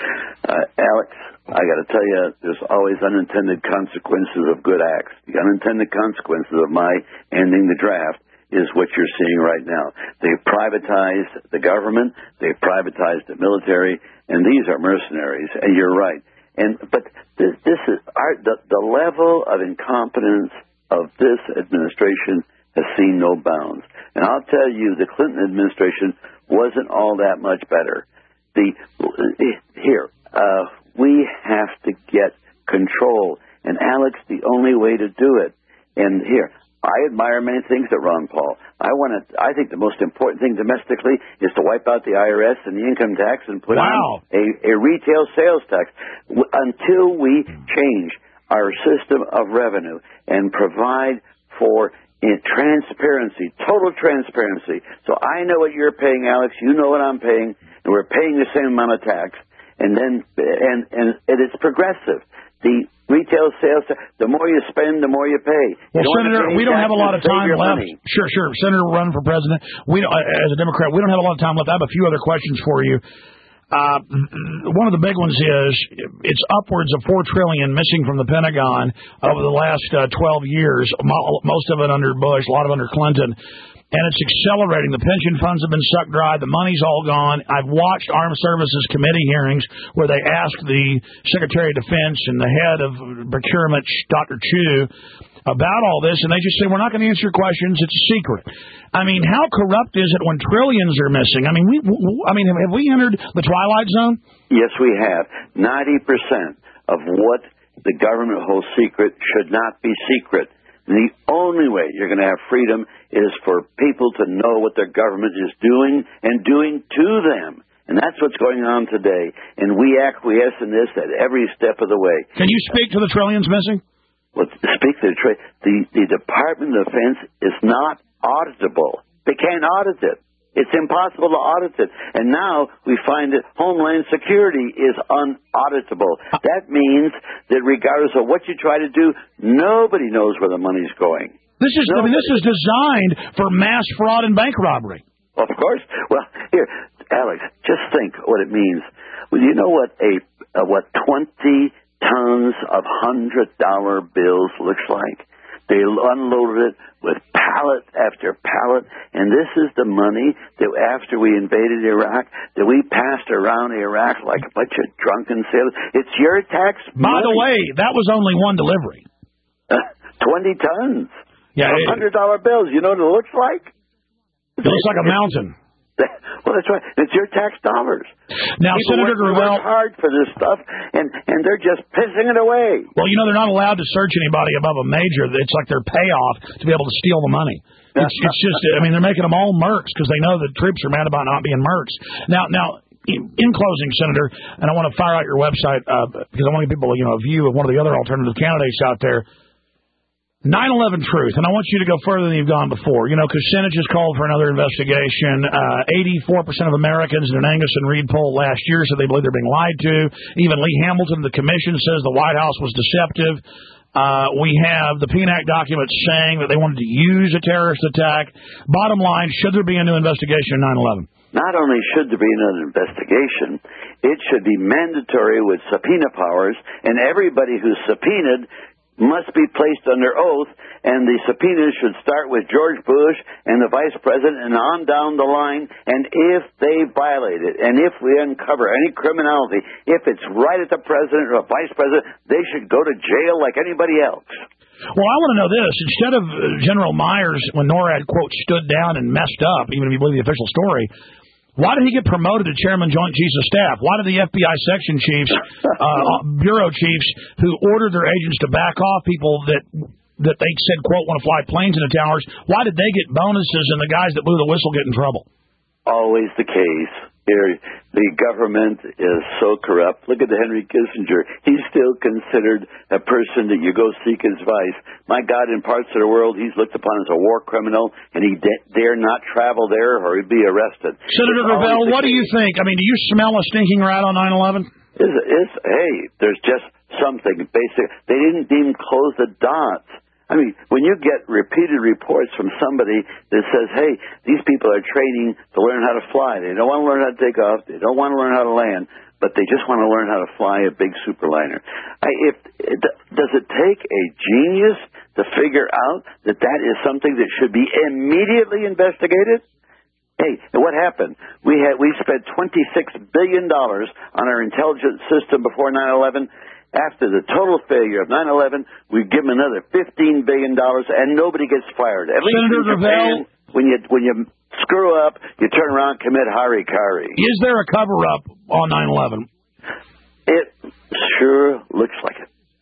Uh, Alex, I got to tell you, there's always unintended consequences of good acts. The unintended consequences of my ending the draft is what you're seeing right now. They privatized the government, they privatized the military, and these are mercenaries. And you're right. And but this, this is our, the the level of incompetence of this administration has seen no bounds. And I'll tell you, the Clinton administration wasn't all that much better. The here uh, we have to get control, and Alex, the only way to do it. And here. I admire many things that Ron Paul. I want to. I think the most important thing domestically is to wipe out the I R S and the income tax and put
wow.
on a, a retail sales tax. W- until we change our system of revenue and provide for in transparency, total transparency. So I know what you're paying, Alex. You know what I'm paying, and we're paying the same amount of tax. And then, and and, and it's progressive. The retail sales, the more you spend, the more you pay.
Well,
you
Senator, we don't have a lot of time left.
Money.
Sure, sure. Senator, running for president. We don't, as a Democrat, we don't have a lot of time left. I have a few other questions for you. Uh, one of the big ones is it's upwards of four trillion dollars missing from the Pentagon over the last uh, twelve years. Most of it under Bush, a lot of it under Clinton. And it's accelerating. The pension funds have been sucked dry. The money's all gone. I've watched Armed Services Committee hearings where they asked the Secretary of Defense and the head of procurement, Doctor Chu, about all this, and they just say, we're not going to answer your questions. It's a secret. I mean, how corrupt is it when trillions are missing? I mean, we, I mean, have we entered the twilight zone?
Yes, we have. ninety percent of what the government holds secret should not be secret. And the only way you're going to have freedom is for people to know what their government is doing and doing to them. And that's what's going on today. And we acquiesce in this at every step of the way.
Can you speak to the trillions missing?
Well, speak to the tra- the, the Department of Defense is not auditable. They can't audit it. It's impossible to audit it. And now we find that Homeland Security is unauditable. That means that regardless of what you try to do, nobody knows where the money's going.
This is, I mean, this is designed for mass fraud and bank robbery.
Of course. Well, here, Alex, just think what it means. Well, you know what a uh, what twenty tons of hundred dollar bills looks like? They unloaded it with pallet after pallet, and this is the money that after we invaded Iraq, that we passed around Iraq like a bunch of drunken sailors. It's your tax money.
By the way, that was only one delivery.
Uh, Twenty tons.
Yeah,
of hundred dollar bills. You know what it looks like?
It looks like a mountain.
Well, that's right. It's your tax dollars.
Now,
People
Senator
work,
Gravel,
work hard for this stuff, and and they're just pissing it away.
Well, you know they're not allowed to search anybody above a major. It's like their payoff to be able to steal the money. It's, it's just, I mean, they're making them all mercs because they know the troops are mad about not being mercs. Now, now. In closing, Senator, and I want to fire out your website uh, because I want to give people, you know, a view of one of the other alternative candidates out there. nine eleven Truth, and I want you to go further than you've gone before. You know, Kucinich has called for another investigation. Uh, eighty-four percent of Americans in an Angus and Reid poll last year said they believe they're being lied to. Even Lee Hamilton, the commission, says the White House was deceptive. Uh, we have the P N A C documents saying that they wanted to use a terrorist attack. Bottom line, should there be a new investigation of nine eleven?
Not only should there be another investigation, it should be mandatory with subpoena powers, and everybody who's subpoenaed must be placed under oath, and the subpoenas should start with George Bush and the vice president and on down the line, and if they violate it, and if we uncover any criminality, if it's right at the president or the vice president, they should go to jail like anybody else.
Well, I want to know this. Instead of General Myers, when NORAD, quote, stood down and messed up, even if you believe the official story, why did he get promoted to Chairman Joint Chiefs of Staff? Why did the F B I section chiefs, uh, bureau chiefs, who ordered their agents to back off people that that they said, quote, want to fly planes into towers, why did they get bonuses and the guys that blew the whistle get in trouble?
Always the case. Here, the government is so corrupt. Look at the Henry Kissinger. He's still considered a person that you go seek advice. My God, in parts of the world, he's looked upon as a war criminal, and he da- dare not travel there or he'd be arrested.
Senator Gravel, what do you think? I mean, do you smell a stinking rat on nine eleven?
It's, it's, hey, there's just something basic. They didn't even close the dots. I mean, when you get repeated reports from somebody that says, hey, these people are training to learn how to fly. They don't want to learn how to take off. They don't want to learn how to land, but they just want to learn how to fly a big superliner. I, if, does it take a genius to figure out that that is something that should be immediately investigated? Hey, and what happened? We had we spent twenty-six billion dollars on our intelligence system before nine eleven. After the total failure of nine eleven, we give them another fifteen billion dollars, and nobody gets fired. At least
Senator
in Japan, when you when you screw up, you turn around and commit harikari.
Is there a cover-up on nine eleven?
It sure looks like it.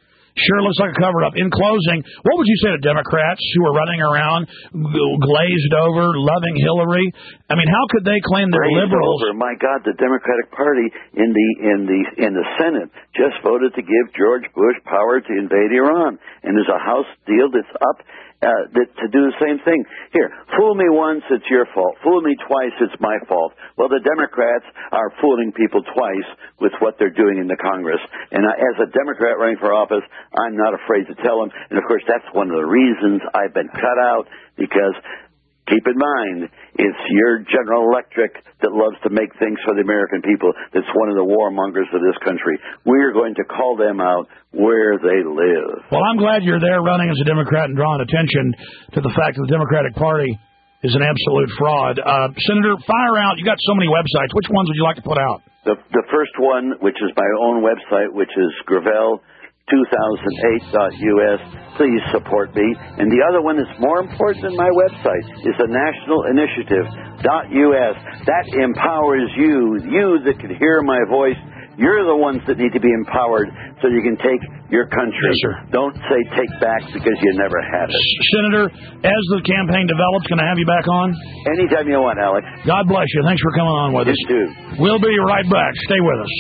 sure looks like a cover-up. In closing, what would you say to Democrats who are running around glazed over, loving Hillary? I mean, how could they claim they're
glazed
liberals?
Over. My God, the Democratic Party in the in the in the Senate just voted to give George Bush power to invade Iran, and there's a House deal that's up. Uh, that, to do the same thing. Here, fool me once, it's your fault. Fool me twice, it's my fault. Well, the Democrats are fooling people twice with what they're doing in the Congress. And I, as a Democrat running for office, I'm not afraid to tell them. And, of course, that's one of the reasons I've been cut out, because keep in mind, it's your General Electric that loves to make things for the American people that's one of the warmongers of this country. We're going to call them out where they live.
Well, I'm glad you're there running as a Democrat and drawing attention to the fact that the Democratic Party is an absolute fraud. Uh, Senator, fire out. You got so many websites. Which ones would you like to put out?
The, the first one, which is my own website, which is Gravel two thousand eight dot U S. Please support me. And the other one that's more important than my website is the National Initiative dot U S. That empowers you, you that can hear my voice. You're the ones that need to be empowered so you can take your country.
Yes, sir.
Don't say take back because you never had it.
Senator, as the campaign develops, can I have you back on?
Anytime you want, Alex.
God bless you. Thanks for coming on with
you
us.
Too.
We'll be right back. Stay with us.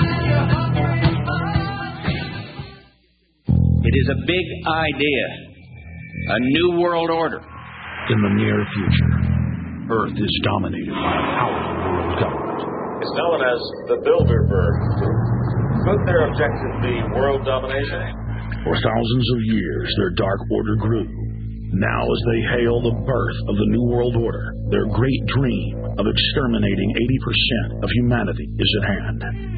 It is a big idea, a new world order.
In the near future, Earth is dominated by a powerful world government.
It's known as the Bilderberg Group. Could their objective be world domination?
For thousands of years, their dark order grew. Now, as they hail the birth of the New World Order, their great dream of exterminating eighty percent of humanity is at hand.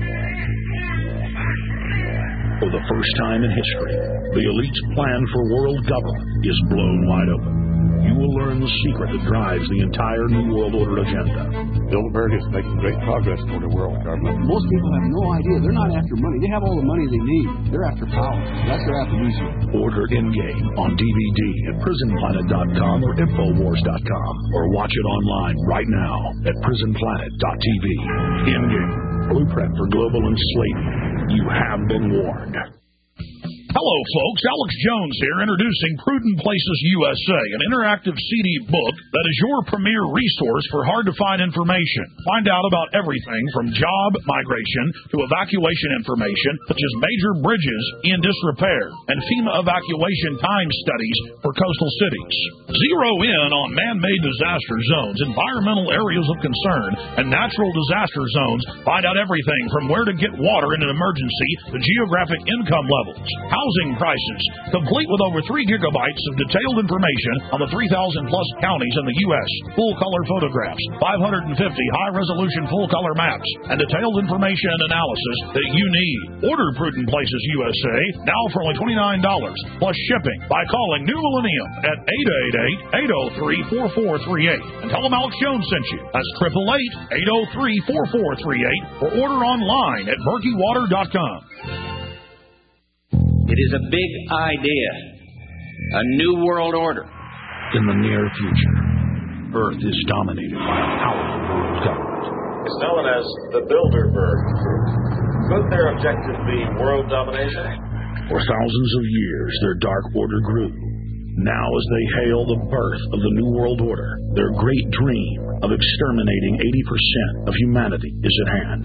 For the first time in history, the elite's plan for world government is blown wide open. You will learn the secret that drives the entire New World Order agenda.
Bilderberg is making great progress toward a world government.
Most people have no idea. They're not after money. They have all the money they need. They're after power. That's their aphrodisiac.
Order In-Game on D V D at prison planet dot com or infowars dot com, or watch it online right now at prison planet dot t v. In-Game, blueprint for global enslavement. You have been warned. Hello, folks. Alex Jones here, introducing Prudent Places U S A, an interactive C D book that is your premier resource for hard-to-find information. Find out about everything from job migration to evacuation information, such as major bridges in disrepair and FEMA evacuation time studies for coastal cities. Zero in on man-made disaster zones, environmental areas of concern, and natural disaster zones. Find out everything from where to get water in an emergency to geographic income levels, housing prices, complete with over three gigabytes of detailed information on the three thousand plus counties in the U S, full-color photographs, five hundred fifty high-resolution full-color maps, and detailed information and analysis that you need. Order Prudent Places U S A now for only twenty-nine dollars plus shipping by calling New Millennium at eight eight eight, eight oh three, four four three eight and tell them Alex Jones sent you. That's eight eight eight, eight oh three, four four three eight or order online at murky water dot com.
It is a big idea, a new world order.
In the near future, Earth is dominated by a powerful world government.
It's known as the Bilderberg Group. Could their objective be world domination?
For thousands of years, their dark order grew. Now, as they hail the birth of the New World Order, their great dream of exterminating eighty percent of humanity is at hand.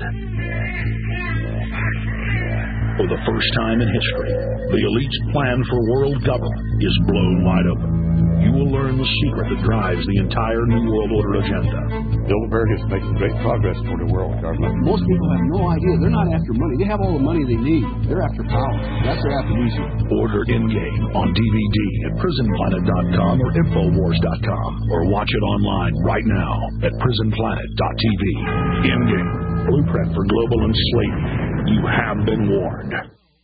For the first time in history, the elite's plan for world government is blown wide open. You will learn the secret that drives the entire New World Order agenda.
Bilderberg is making great progress toward a world government.
Most people have no idea. They're not after money. They have all the money they need. They're after power. That's their aphrodisiac.
Order In-Game on D V D at prison planet dot com or infowars dot com, or watch it online right now at prison planet dot t v. In-Game, blueprint for global enslavement. You have been warned.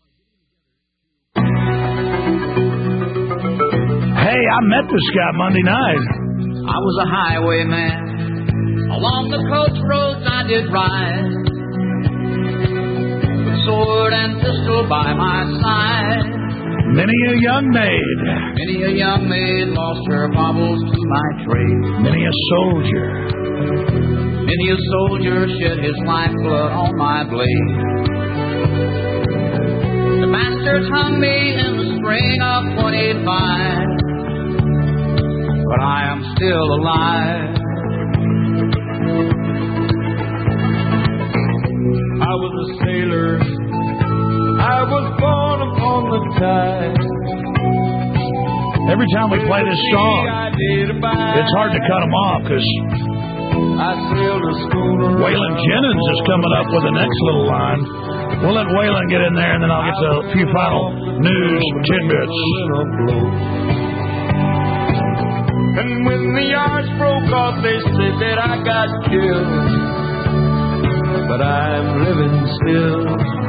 Hey, I met this guy Monday night.
I was a highwayman. Along the coast roads I did ride. Sword and pistol by my side.
Many a young maid.
Many a young maid lost her baubles to my trade.
Many a soldier.
Many a soldier shed his lifeblood on my blade. The bastards hung me in the spring of twenty-five. But I am still alive.
I was a sailor, I was born upon the tide.
Every time we play this song, it's hard to cut them off because Waylon Jennings is coming up with the next little line. We'll let Waylon get in there, and then I'll get to a few final news tidbits.
And when the yards broke off, they said that I got killed. But I'm living still.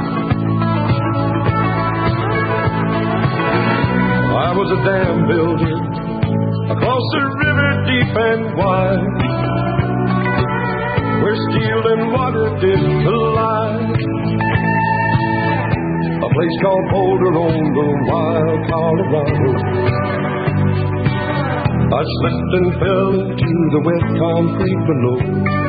I was a dam building across the river deep and wide, where steel and water did collide. A place called Boulder on the wild Colorado. I slipped and fell into the wet concrete below.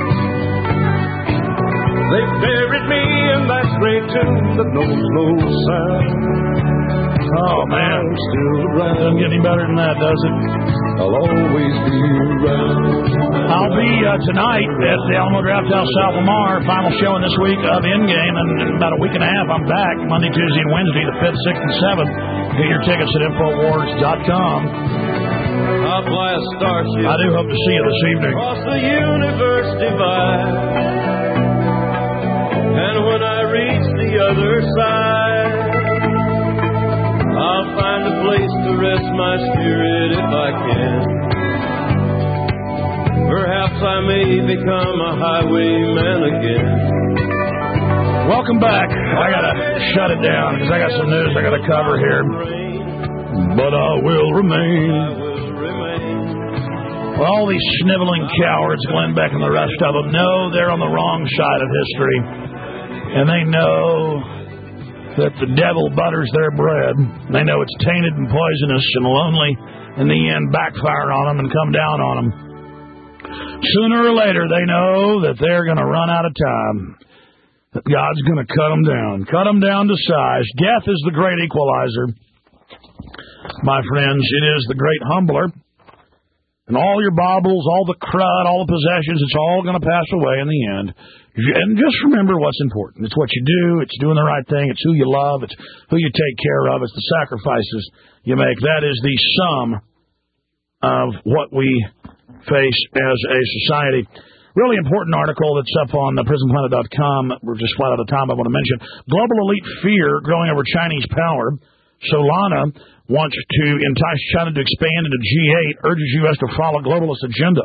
They buried me in that great tomb that knows no sound.
Oh, man. Doesn't get any better than that, does it?
I'll always be around.
I'll be uh, tonight at the Alamo Draft House, South Lamar. Final showing this week of Endgame. And in about a week and a half, I'm back Monday, Tuesday, and Wednesday, the fifth, sixth, and seventh. Get your tickets at Infowars dot com.
I'll fly a starship.
I do hope to see you this evening.
Across the universe divide. And when I reach the other side, I'll find a place to rest my spirit if I can. Perhaps I may become a highwayman again.
Welcome back. I gotta shut it down because I got some news I gotta cover here. But I will remain. Well, all these sniveling cowards, Glenn Beck and the rest of them, know they're on the wrong side of history. And they know that the devil butters their bread. They know it's tainted and poisonous and will only, in the end, backfire on them and come down on them. Sooner or later, they know that they're going to run out of time. That God's going to cut them down. Cut them down to size. Death is the great equalizer. My friends, it is the great humbler. And all your baubles, all the crud, all the possessions, it's all going to pass away in the end. And just remember what's important. It's what you do. It's doing the right thing. It's who you love. It's who you take care of. It's the sacrifices you make. That is the sum of what we face as a society. Really important article that's up on the prison planet dot com. We're just flat out of time. I want to mention global elite fear growing over Chinese power. Solana wants to entice China to expand into G eight, urges U S to follow globalist agenda.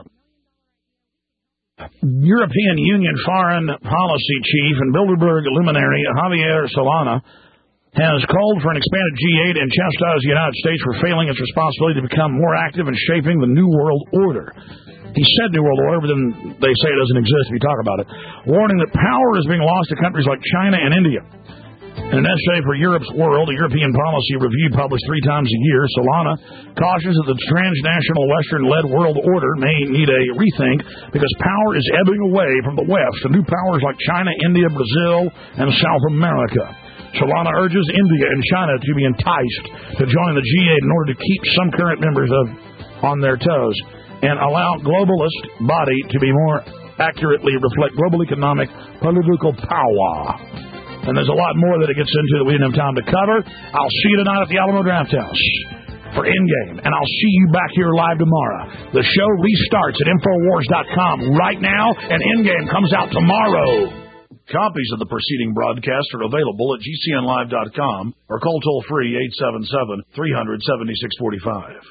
European Union Foreign Policy Chief and Bilderberg luminary Javier Solana has called for an expanded G eight and chastised the United States for failing its responsibility to become more active in shaping the New World Order. He said New World Order, but then they say it doesn't exist if you talk about it, warning that power is being lost to countries like China and India. In an essay for Europe's World, a European policy review published three times a year, Solana cautions that the transnational Western-led world order may need a rethink because power is ebbing away from the West to new powers like China, India, Brazil, and South America. Solana urges India and China to be enticed to join the G eight in order to keep some current members of, on their toes and allow globalist body to be more accurately reflect global economic political power. And there's a lot more that it gets into that we didn't have time to cover. I'll see you tonight at the Alamo Draft House for Endgame, and I'll see you back here live tomorrow. The show restarts at Infowars dot com right now, and Endgame comes out tomorrow. Copies of the preceding broadcast are available at G C N live dot com or call toll-free eight seven seven, three hundred, seventy-six forty-five.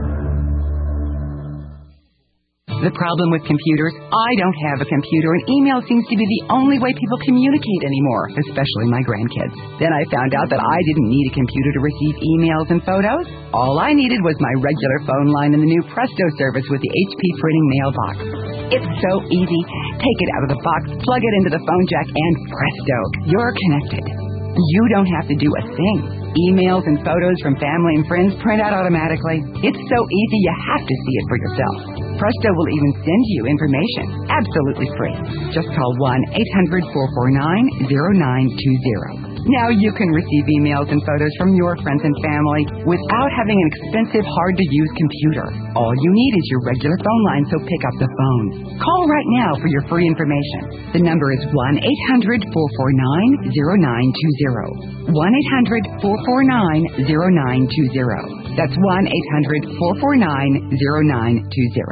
The problem with computers? I don't have a computer, and email seems to be the only way people communicate anymore, especially my grandkids. Then I found out that I didn't need a computer to receive emails and photos. All I needed was my regular phone line and the new Presto service with the H P printing mailbox. It's so easy. Take it out of the box, plug it into the phone jack, and presto, you're connected. You don't have to do a thing. Emails and photos from family and friends print out automatically. It's so easy you have to see it for yourself. Presto will even send you information, absolutely free. Just call one eight hundred, four four nine, zero nine two zero. Now you can receive emails and photos from your friends and family without having an expensive, hard-to-use computer. All you need is your regular phone line, so pick up the phone. Call right now for your free information. The number is one eight hundred four four nine zero nine two zero. one eight hundred four four nine zero nine two zero. That's one eight hundred four four nine zero nine two zero.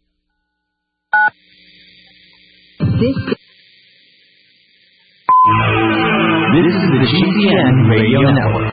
This This is the G C N Radio Network.